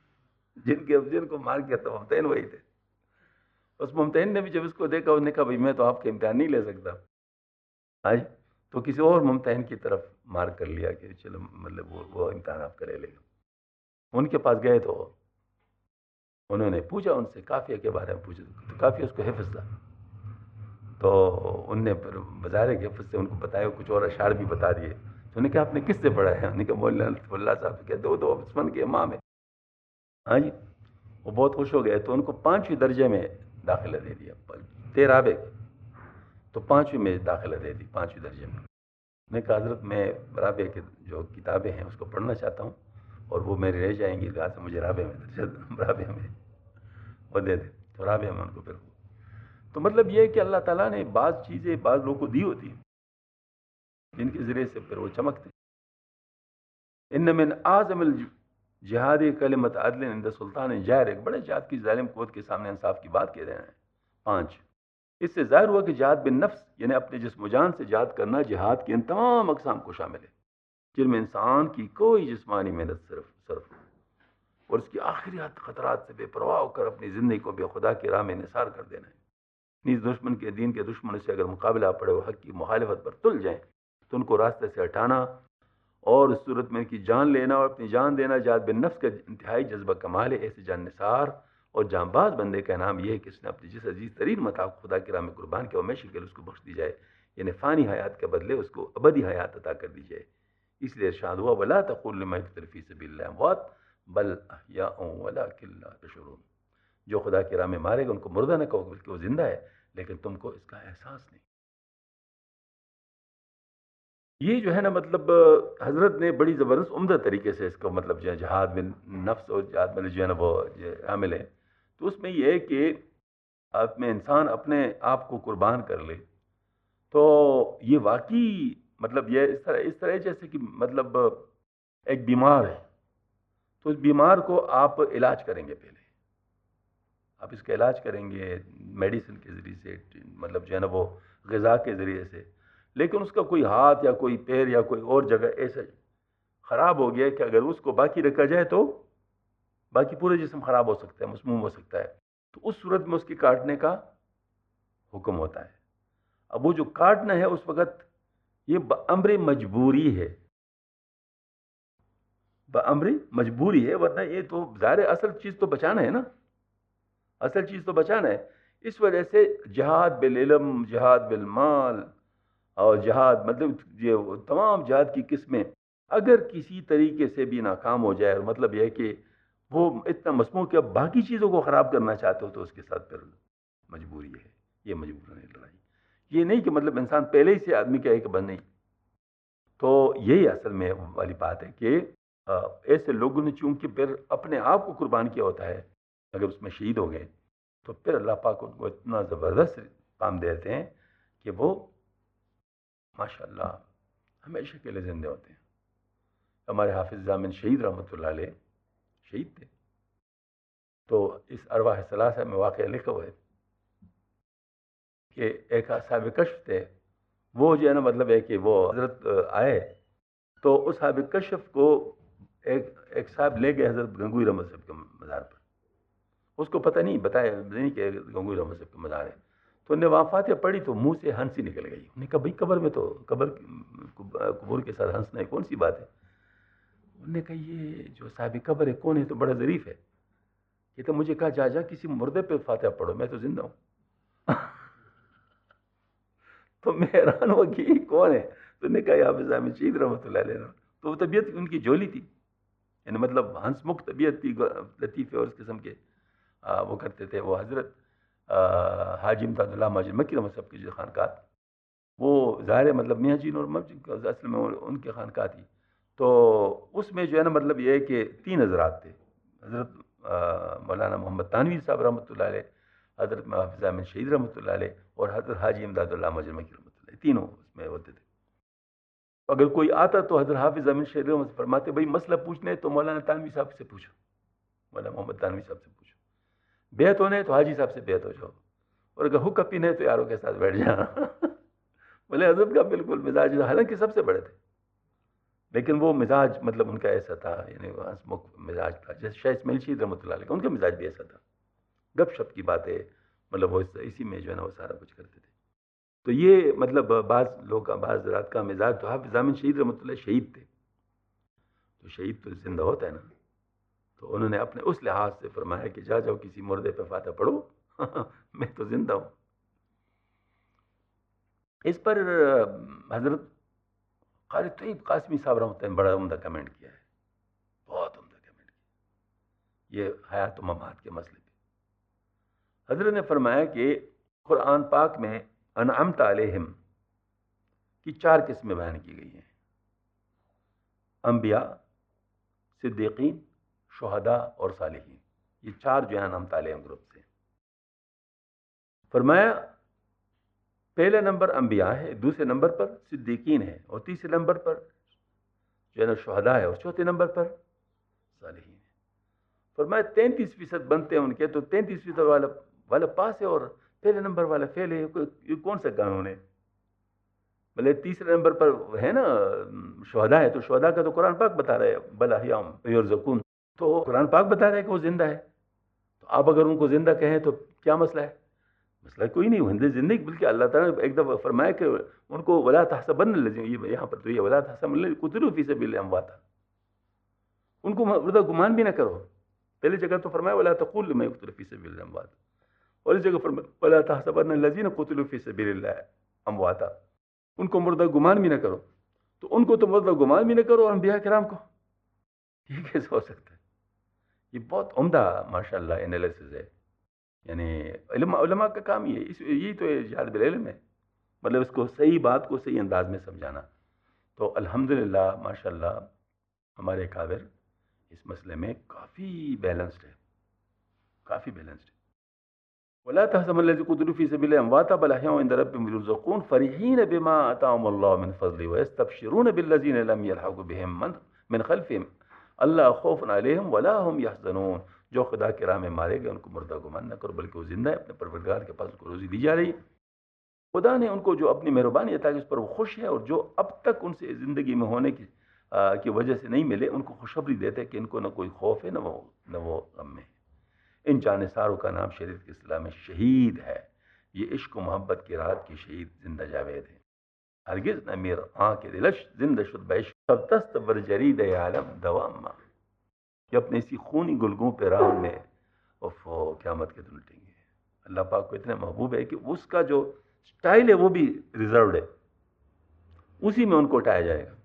جن کو مار کیا تھا ممتحن وہی تھے۔ اس ممتحن نے بھی جب اس کو دیکھا، اس نے کہا بھائی میں تو آپ کے امتحان نہیں لے سکتا آج، تو کسی اور ممتحن کی طرف مار کر لیا کہ چلو مطلب وہ امتحان آپ کا لے لے گا۔ ان کے پاس گئے تو انہوں نے پوچھا ان سے کافیہ کے بارے میں پوچھا، تو کافیہ اس کو حفظ تھا، تو ان نے پھر بظاہر کے حفظ سے ان کو بتایا، کچھ اور اشعار بھی بتا دیے، تو انہوں نے کہا آپ نے کس سے پڑھا ہے؟ انہوں نے کہا مولانا لطف اللہ صاحب کے دو عثمان کے امام ہیں۔ ہاں جی، وہ بہت خوش ہو گئے، تو ان کو 5ویں درجے میں داخلہ دے دیا، 13 تو 5ویں میں داخلہ دے دی، 5ویں درجے میں۔ میں نے کہا حضرت میں رابعہ کے جو کتابیں ہیں اس کو پڑھنا چاہتا ہوں، اور وہ میری رہ جائیں گی، لہٰذا مجھے رابعہ میں وہ دے دے، تو رابعہ میں ان کو پھر تو مطلب یہ ہے کہ اللہ تعالیٰ نے بعض چیزیں بعض لوگوں کو دی ہوتی ہیں جن کے ذریعے سے پھر وہ چمکتے ہیں۔ ان من اعظم الجہاد کلمۃ عدل عند سلطان جائر، ایک بڑے جہاد کی ظالم قوت کے سامنے انصاف کی بات کہہ رہے ہیں۔ 5، اس سے ظاہر ہوا کہ جہاد بالنفس یعنی اپنے جسم و جان سے جہاد کرنا جہاد کی ان تمام اقسام کو شامل ہے جن میں انسان کی کوئی جسمانی محنت صرف اور اس کی آخری حد خطرات سے بے پرواہ ہو کر اپنی زندگی کو بے خدا کی راہ میں نثار کر دینا ہے۔ نیز دشمن کے دین کے دشمن سے اگر مقابلہ پڑے وہ حق کی مخالفت پر تل جائیں تو ان کو راستے سے ہٹانا اور اس صورت میں ان کی جان لینا اور اپنی جان دینا جہاد بالنفس کا انتہائی جذبہ کمال ہے۔ ایسے جان نثار اور جاں باز بندے کا نام یہ ہے کہ اس نے اپنی جس عزیز ترین متاع خدا کی راہ میں قربان کیا، ہمیشہ کے لیے اس کو بخش دی جائے، یعنی فانی حیات کے بدلے اس کو ابدی حیات عطا کر دی جائے۔ اس لیے ارشاد ہوا وَلَا تَقُولُوا لِمَن يُقْتَلُ فِي سَبِيلِ اللَّهِ أَمْوَاتٌ بَلْ أَحْيَاءٌ وَلَٰكِن لَّا تَشْعُرُونَ، جو خدا کی راہ میں مارے گا ان کو مردہ نہ کہو بلکہ وہ زندہ ہے، لیکن تم کو اس کا احساس نہیں۔ یہ جو ہے نا مطلب حضرت نے بڑی زبردست عمدہ طریقے سے اس کو مطلب جو ہے جہاد میں نفس اور جہاد میں جو ہے نا وہ عامل ہے، تو اس میں یہ ہے کہ آپ میں انسان اپنے آپ کو قربان کر لے تو یہ واقعی مطلب یہ اس طرح جیسے کہ مطلب ایک بیمار ہے تو اس بیمار کو آپ علاج کریں گے، پہلے آپ اس کا علاج کریں گے میڈیسن کے ذریعے سے، مطلب جو ہے نا وہ غذا کے ذریعے سے، لیکن اس کا کوئی ہاتھ یا کوئی پیر یا کوئی اور جگہ ایسا خراب ہو گیا کہ اگر اس کو باقی رکھا جائے تو باقی پورے جسم خراب ہو سکتا ہے، مسموم ہو سکتا ہے، تو اس صورت میں اس کی کاٹنے کا حکم ہوتا ہے۔ اب وہ جو کاٹنا ہے اس وقت یہ بامر مجبوری ہے، بامر مجبوری ہے، ورنہ یہ تو ظاہر اصل چیز تو بچانا ہے نا، اصل چیز تو بچانا ہے۔ اس وجہ سے جہاد بالعلم، جہاد بالمال اور جہاد مطلب یہ تمام جہاد کی قسمیں اگر کسی طریقے سے بھی ناکام ہو جائے، مطلب یہ ہے کہ وہ اتنا مسموع کہ اب باقی چیزوں کو خراب کرنا چاہتے ہو تو اس کے ساتھ پھر مجبوری ہے، یہ مجبوری لڑائی، یہ نہیں کہ مطلب انسان پہلے ہی سے آدمی کا ایک بند نہیں۔ تو یہی اصل میں والی بات ہے کہ ایسے لوگوں نے چونکہ پھر اپنے آپ کو قربان کیا ہوتا ہے، اگر اس میں شہید ہو گئے تو پھر اللہ پاک ان کو اتنا زبردست کام دیتے ہیں کہ وہ ماشاءاللہ ہمیشہ کے لیے زندے ہوتے ہیں۔ ہمارے حافظ ضامن شہید رحمۃ اللہ علیہ شہید تھے، تو اس ارواح ثلاثہ میں واقعہ لکھا ہوا ہے کہ ایک صاحب کشف تھے، وہ جو ہے نا مطلب ہے کہ وہ حضرت آئے تو اس صاحب کشف کو ایک صاحب لے گئے حضرت گنگوئی رحمت صاحب کے مزار پر، اس کو پتہ نہیں بتایا نہیں کہ گنگوئی رحمت صاحب کا مزار ہے، تو انہوں نے وہاں فاتحہ پڑھی تو منہ سے ہنسی نکل گئی. انہوں نے کہا بھائی قبر میں تو قبور کے ساتھ ہنسنا ہے کون سی بات ہے؟ انہوں نے کہا یہ جو صاحب قبر ہے کون ہے؟ تو بڑا ظریف ہے. یہ تو مجھے کہا جا کسی مردے پہ فاتحہ پڑھو، میں تو زندہ ہوں. تو میں حیران ہوا کہ یہ کون ہے؟ تو انہوں نے کہا حافظ احمد شہید رحمۃ اللہ علیہ. تو وہ طبیعت ان کی جولی تھی، یعنی مطلب ہنس مکھ طبیعت تھی، لطیفے اور اس قسم کے وہ کرتے تھے. وہ حضرت حاجی امداد اللہ ماجد مکی رحمۃ صاحب کی جو خانقاہ، وہ ظاہر ہے مطلب میاں جی نور مسجد اصل میں ان کی خانقاہ تھی. تو اس میں جو ہے نا مطلب یہ ہے کہ 3 حضرات تھے، حضرت مولانا محمد تانوی صاحب رحمۃ اللہ علیہ، حضرت حافظ احمد شہید رحمۃ اللہ علیہ، اور حضرت حاجی امداد اللہ ماجد مکی رحمۃ اللہ علیہ. تینوں اس میں ہوتے تھے. اگر کوئی آتا تو حضرت حافظ احمد شہید رحمۃ فرماتے بھائی مسئلہ پوچھنے تو مولانا تانوی صاحب سے پوچھو، مولانا محمد تانوی صاحب سے پوچھو. بیعت ہونے تو حاجی صاحب سے بیعت ہو جاؤ، اور اگر حکم پینے تو یاروں کے ساتھ بیٹھ جانا. بولے حضرت کا بالکل مزاج، حالانکہ سب سے بڑے تھے لیکن وہ مزاج مطلب ان کا ایسا تھا، یعنی ہنسمکھ مزاج تھا. جیسے شاہ اسماعیل شہید رحمۃ اللہ علیہ کا ان کا مزاج بھی ایسا تھا، گپ شپ کی باتیں، مطلب وہ اسی میں جو ہے نا وہ سارا کچھ کرتے تھے. تو یہ مطلب بعض لوگ کا، بعض حضرات کا مزاج. تو حافظ احمد شہید رحمۃ اللہ شہید تھے، تو شہید تو زندہ ہوتا ہے نا. تو انہوں نے اپنے اس لحاظ سے فرمایا کہ جاؤ کسی مردے پہ فاتحہ پڑھو. میں تو زندہ ہوں. اس پر حضرت قاری طیب قاسمی صاحب رحمۃ اللہ نے بڑا عمدہ کمنٹ کیا ہے، بہت عمدہ کمنٹ کیا یہ حیات و ممات کے مسئلے پہ. حضرت نے فرمایا کہ قرآن پاک میں انعمت علیہم کی 4 قسمیں بیان کی گئی ہیں: انبیاء، صدیقین، شہداء اور صالحین. یہ 4 جو ہے انعمت علیہم گروپ سے. فرمایا پہلے نمبر انبیاء ہے، دوسرے نمبر پر صدیقین ہے، اور تیسرے نمبر پر جو ہے نا شہداء ہے، اور چوتھے نمبر پر صالحین ہے. فرمایا 33% بنتے ہیں ان کے، تو 33% والا پاس ہے اور پہلے نمبر والا فیل ہے. یہ کون سا قانون ہے؟ بلے تیسرے نمبر پر ہے نا شہداء ہے، تو شہداء کا تو قرآن پاک بتا رہا ہے بل احیاء یرزقون، تو قرآن پاک بتا رہا ہے کہ وہ زندہ ہے. تو آپ اگر ان کو زندہ کہیں تو کیا مسئلہ ہے؟ مسئلہ کوئی نہیں، وہ زندگی. بلکہ اللہ تعالیٰ نے ایک دفعہ فرمایا کہ ان کو ولا تحسبن الذین، یہ یہاں پر تو یہ ولا تحسبن الذین قتلوا فی سبیل اللہ امواتا، ان کو مردہ گمان بھی نہ کرو. پہلی جگہ تو فرمایا ولا تقولوا لمن یقتل فی سبیل اللہ اموات، اور اس جگہ فرمایا ولا تحسبن الذین قتلوا فی سبیل اللہ امواتا، ان کو مردہ گمان بھی نہ کرو. تو ان کو تو مردہ گمان بھی نہ کرو، اور انبیاء کرام کو یہ کیسے ہو سکتا ہے؟ یہ بہت عمدہ ماشاءاللہ انالیسز ہے. یعنی علماء کا کام یہی تو اجاد بالعلم ہے، مطلب اس کو صحیح بات کو صحیح انداز میں سمجھانا. تو الحمدللہ ماشاءاللہ ہمارے کابر اس مسئلے میں کافی بیلنسڈ ہے، کافی بیلنسڈ ہے. ولا تحسبن الذين قتلوا في سبيل الله امواتا بل احياء عند ربهم يرزقون فرحين بما آتاهم الله من فضله ويستبشرون بالذين لم يلحقوا بهم من خلفهم الا خوف عليهم ولا هم يحزنون. جو خدا کے راہ میں مارے گئے ان کو مردہ گمان نہ کرو، بلکہ وہ زندہ ہے، اپنے پروردگار کے پاس ان کو روزی دی جا رہی ہے. خدا نے ان کو جو اپنی مہربانی عطا کی اس پر وہ خوش ہے، اور جو اب تک ان سے زندگی میں ہونے کی وجہ سے نہیں ملے ان کو خوشخبری دیتے کہ ان کو نہ کوئی خوف ہے نہ وہ غم میں. ان جانثاروں کا نام شریعت کے اصطلاح میں شہید ہے. یہ عشق و محبت کی رات کی شہید زندہ جاوید ہے. ہرگز نہ میر آنکھ دلش زندہ شد بعشق تب دست بر جرید عالم دوام ماں. یہ اپنے اسی خونی گلگوں پہ راہ میں قیامت کے دن لٹیں گے. اللہ پاک کو اتنے محبوب ہے کہ اس کا جو سٹائل ہے وہ بھی ریزروڈ ہے، اسی میں ان کو اٹھایا جائے گا.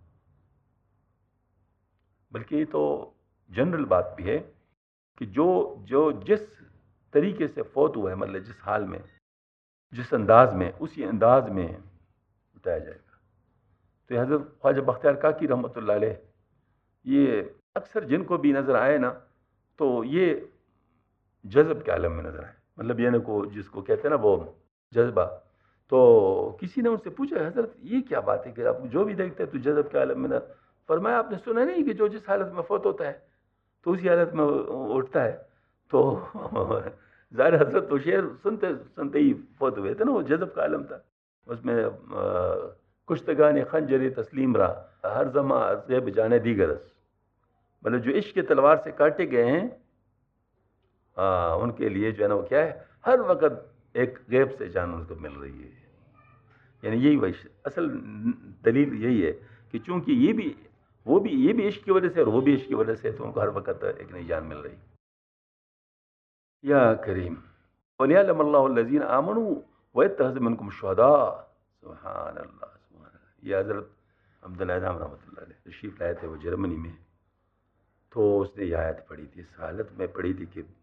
بلکہ یہ تو جنرل بات بھی ہے کہ جو جس طریقے سے فوت ہوا ہے، مطلب جس حال میں، جس انداز میں، اسی انداز میں اٹھایا جائے گا. تو حضرت خواجہ بختیار کاکی رحمۃ اللہ علیہ، یہ اکثر جن کو بھی نظر آئے نا تو یہ جذب کے عالم میں نظر آئے، مطلب یہ کو جس کو کہتے ہیں نا وہ جذبہ. تو کسی نے ان سے پوچھا حضرت یہ کیا بات ہے کہ آپ جو بھی دیکھتے ہیں تو جذب کے عالم میں نہ. فرمایا آپ نے سنا نہیں کہ جو جس حالت میں فوت ہوتا ہے تو اسی حالت میں اٹھتا ہے. تو ظاہر حضرت تو شعر سنتے ہی فوت ہوئے تھے نا، وہ جذب کا عالم تھا. اس میں کشتگان خنجر تسلیم رہا ہر زماں غیب جانے دیگرس، مطلب جو عشق کے تلوار سے کاٹے گئے ہیں ان کے لیے جو ہے نا وہ کیا ہے، ہر وقت ایک غیب سے جان ان کو مل رہی ہے. یعنی یہی وہی اصل دلیل یہی ہے کہ چونکہ یہ بھی عشق کی وجہ سے اور وہ بھی عشق کی وجہ سے، تو ان کو ہر وقت ایک نئی جان مل رہی. یا کریم وَلِيَعْلَمَ اللَّهُ الَّذِينَ آمَنُوا وَيَتَّخِذَ مِنكُمْ شُهَدَاءَ. سبحان اللہ سبحان اللہ. یہ حضرت عبداللہ اعظم رحمۃ اللہ علیہ تشریف لائے تھے وہ جرمنی میں، تو اس نے یہ آیت پڑھی تھی، اس حالت میں پڑھی تھی کہ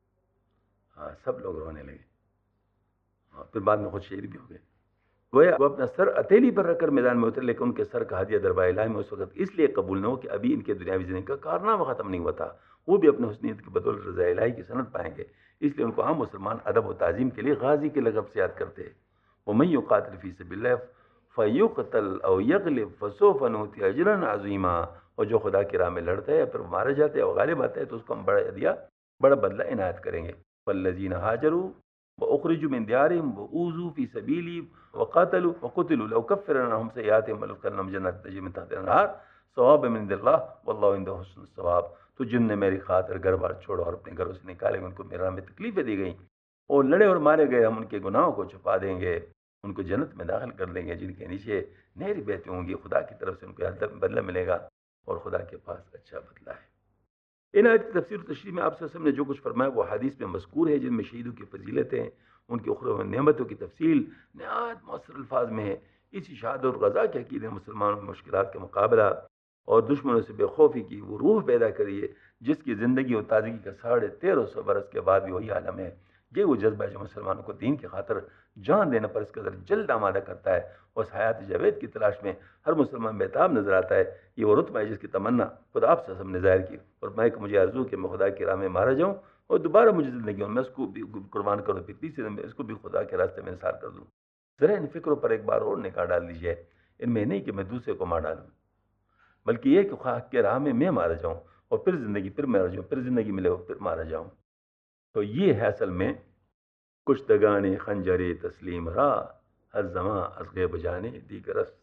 سب لوگ رونے لگے، اور پھر بعد میں خود شہید بھی ہو گئے. وہ اپنا سر اتیلی پر رکھ کر میدان میں اترے، لیکن ان کے سر کا ہدیہ دربار الہی میں اس وقت اس لیے قبول نہ ہو کہ ابھی ان کے دنیاوی زندگی کا کارنامہ ختم نہیں ہوا تھا. وہ بھی اپنے حسنیت کی بدولت رضا الہی کی سند پائیں گے، اس لیے ان کو عام مسلمان ادب و تعظیم کے لیے غازی کے لقب سے یاد کرتے ہیں. وَمَن يُقَاتِلْ فِي سَبِيلِ اللَّهِ فَيُقْتَلْ أَوْ يَغْلِبْ فَسَوْفَ نُؤْتِيهِ أَجْرًا عَظِيمًا. اور جو خدا کی راہ میں لڑتا ہے پھر مارا جاتا ہے اور غالب آتا ہے تو اس کو ہم بڑا ہدیہ، بڑا بدلہ عنایت کریں گے. فَالَّذِينَ هَاجَرُوا وَأُخْرِجُوا مِن دِيَارِهِمْ وَأُوذُوا فِي سَبِيلِي وَقَتِلُوا لَأُكَفِّرَنَّ عَنْهُمْ سَيِّئَاتِهِمْ وَلَأُدْخِلَنَّهُمْ جَنَّاتٍ تَجْرِي مِن تَحْتِهَا الْأَنْهَارُ ثوابا من عند اللہ واللہ عنده حسن الثواب. تو جن نے میری خاطر گھر بار چھوڑا اور اپنے گھروں سے نکالے، ان کو میرا میں تکلیفیں دی گئیں اور لڑے اور مارے گئے، ہم ان کے گناہوں کو چھپا دیں گے، ان کو جنت میں داخل کر دیں گے جن کے نیچے نہری بہتی ہوں گی، خدا کی طرف سے ان کو بدلہ ملے گا اور خدا کے پاس اچھا بدلہ ہے. ان آیت کی تفسیر و تشریح میں آپ صلی اللہ علیہ وسلم نے جو کچھ فرمایا وہ حدیث میں مذکور ہے، جن میں شہیدوں کی فضیلتیں، ان کی اخروی نعمتوں کی تفصیل نہایت مؤثر الفاظ میں ہے. اسی شہادت اور غزا کے عقیدے نے مسلمانوں میں مشکلات کا مقابلہ اور دشمنوں سے بے خوفی کی وہ روح پیدا کری ہے جس کی زندگی اور تازگی کا 1350 برس کے بعد بھی وہی عالم ہے. یہ وہ جذبہ ہے جو مسلمانوں کو دین کی خاطر جان دینے پر اس قدر جلد آمادہ کرتا ہے اور اس حیات جاوید کی تلاش میں ہر مسلمان بےتاب نظر آتا ہے. یہ وہ رتبہ ہے جس کی تمنا خود آپ سے ہم نے ظاہر کی اور میں کہ مجھے آرزو کہ میں خدا کی راہ میں مارا جاؤں اور دوبارہ مجھے زندگی میں اس کو بھی قربان کروں، پھر تیسرے میں اس کو بھی خدا کے راستے میں انحصار کر دوں. ذرا ان فکروں پر ایک بار اور نکاح ڈال دیجیے. ان میں نہیں کہ میں دوسرے کو مار ڈالوں، بلکہ یہ کہ خواہ کے راہ میں مارا جاؤں اور پھر زندگی، پھر مارا جاؤں، پھر زندگی ملے اور پھر مارا جاؤں. تو یہ ہے اصل میں کشتگان خنجر تسلیم را ہر زماں از غیب جانے دیگر رس.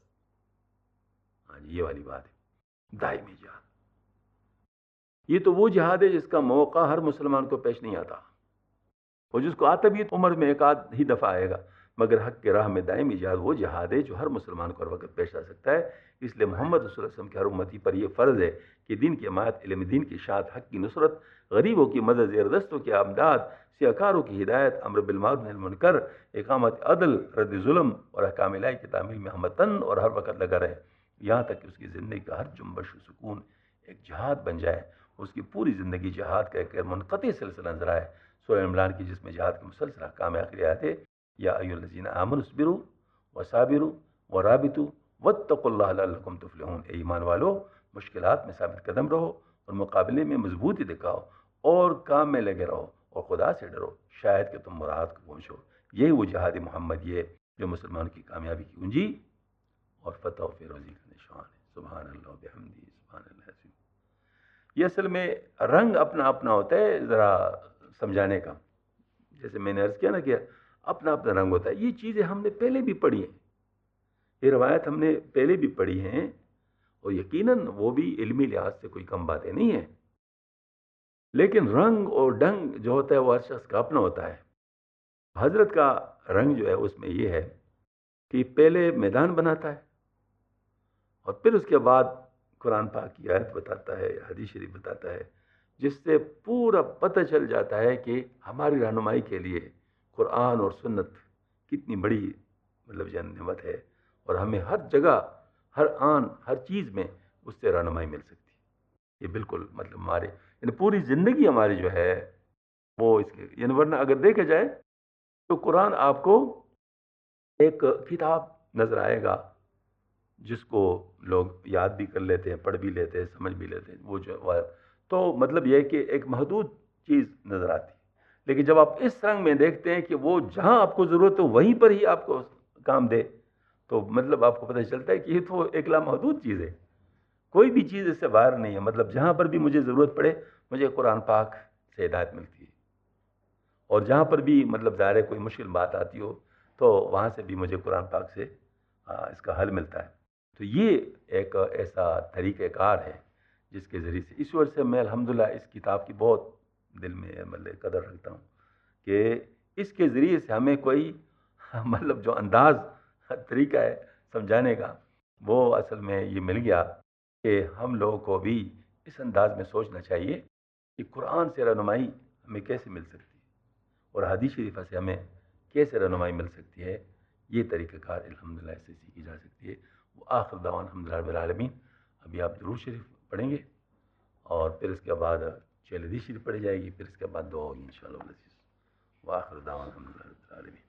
ہاں جی، یہ والی بات ہے دائمی جہاد. یہ تو وہ جہاد ہے جس کا موقع ہر مسلمان کو پیش نہیں آتا، اور جس کو آتا بھی عمر میں ایک آدھ ہی دفعہ آئے گا، مگر حق کے راہ میں دائمی جہاد وہ جہاد ہے جو ہر مسلمان کو ہر وقت پیش آ سکتا ہے. اس لیے محمد رسول اللہ علیہ وسلم کے ہر امتی پر یہ فرض ہے کہ دین کی حمایت، علم دین کی اشاعت، حق کی نصرت، غریبوں کی مدد، زیردستوں کی امداد، سیاکاروں کی ہدایت، امر بالمعروف نہی عن المنکر، اقامت عدل، رد ظلم اور احکام الہی کی تعمیل میں ہمتن اور ہر وقت لگا رہے، یہاں تک کہ اس کی زندگی کا ہر جنبش و سکون ایک جہاد بن جائے. اس کی پوری زندگی جہاد کا ایک منقطع سلسلہ نظر آئے. سورہ عمران کی جس میں جہاد کے مسلسل احکام آخری آیت ہے، یا ایھا الذین آمنوا اصبروا وصابروا ورابطوا واتقوا اللہ لعلکم تفلحون. اے ایمان والو، مشکلات میں ثابت قدم رہو اور مقابلے میں مضبوطی دکھاؤ اور کام میں لگے رہو اور خدا سے ڈرو، شاید کہ تم مراد کو پہنچو. یہی وہ جہاد محمد یہ جو مسلمان کی کامیابی کی کنجی اور فتح و فیروزی کا نشان ہے. سبحان اللہ بحمدہ سبحان اللہ العظیم. یہ اصل میں رنگ اپنا اپنا ہوتا ہے، ذرا سمجھانے کا. جیسے میں نے عرض کیا نا کہ اپنا اپنا رنگ ہوتا ہے. یہ چیزیں ہم نے پہلے بھی پڑھی ہیں، یہ روایت ہم نے پہلے بھی پڑھی ہیں، اور یقیناً وہ بھی علمی لحاظ سے کوئی کم باتیں نہیں ہیں. لیکن رنگ اور ڈنگ جو ہوتا ہے وہ ہر شخص کا اپنا ہوتا ہے. حضرت کا رنگ جو ہے اس میں یہ ہے کہ پہلے میدان بناتا ہے اور پھر اس کے بعد قرآن پاک کی آیت بتاتا ہے، حدیث شریف بتاتا ہے، جس سے پورا پتہ چل جاتا ہے کہ ہماری رہنمائی کے لیے قرآن اور سنت کتنی بڑی نعمت ہے، اور ہمیں ہر جگہ، ہر آن، ہر چیز میں اس سے رہنمائی مل سکتی ہے. یہ بالکل ہمارے یعنی پوری زندگی ہماری جو ہے وہ اس کے یعنی، ورنہ اگر دیکھا جائے تو قرآن آپ کو ایک کتاب نظر آئے گا جس کو لوگ یاد بھی کر لیتے ہیں، پڑھ بھی لیتے ہیں، سمجھ بھی لیتے ہیں. وہ جو تو یہ ہے کہ ایک محدود چیز نظر آتی ہے. لیکن جب آپ اس رنگ میں دیکھتے ہیں کہ وہ جہاں آپ کو ضرورت ہو وہیں پر ہی آپ کو کام دے، تو آپ کو پتہ چلتا ہے کہ یہ تو ایک لامحدود چیز ہے، کوئی بھی چیز اس سے باہر نہیں ہے. جہاں پر بھی مجھے ضرورت پڑے مجھے قرآن پاک سے ہدایت ملتی ہے، اور جہاں پر بھی ظاہر ہے کوئی مشکل بات آتی ہو تو وہاں سے بھی مجھے قرآن پاک سے اس کا حل ملتا ہے. تو یہ ایک ایسا طریقہ کار ہے جس کے ذریعے سے اس وجہ سے میں الحمدللہ اس کتاب کی بہت دل میں قدر رکھتا ہوں کہ اس کے ذریعے سے ہمیں کوئی مطلب جو انداز طریقہ ہے سمجھانے کا، وہ اصل میں یہ مل گیا کہ ہم لوگوں کو بھی اس انداز میں سوچنا چاہیے کہ قرآن سے رہنمائی ہمیں کیسے مل سکتی ہے اور حدیث شریفہ سے ہمیں کیسے رہنمائی مل سکتی ہے. یہ طریقہ کار الحمدللہ ایسے سیکھی جا سکتی ہے. وہ آخر دعوان الحمدللہ رب العالمین. ابھی آپ درود شریف پڑھیں گے اور پھر اس کے بعد حدیث شریف پڑھی جائے گی، پھر اس کے بعد دعا ہوگی انشاءاللہ. وآخر دعوان الحمدللہ رب العالمین.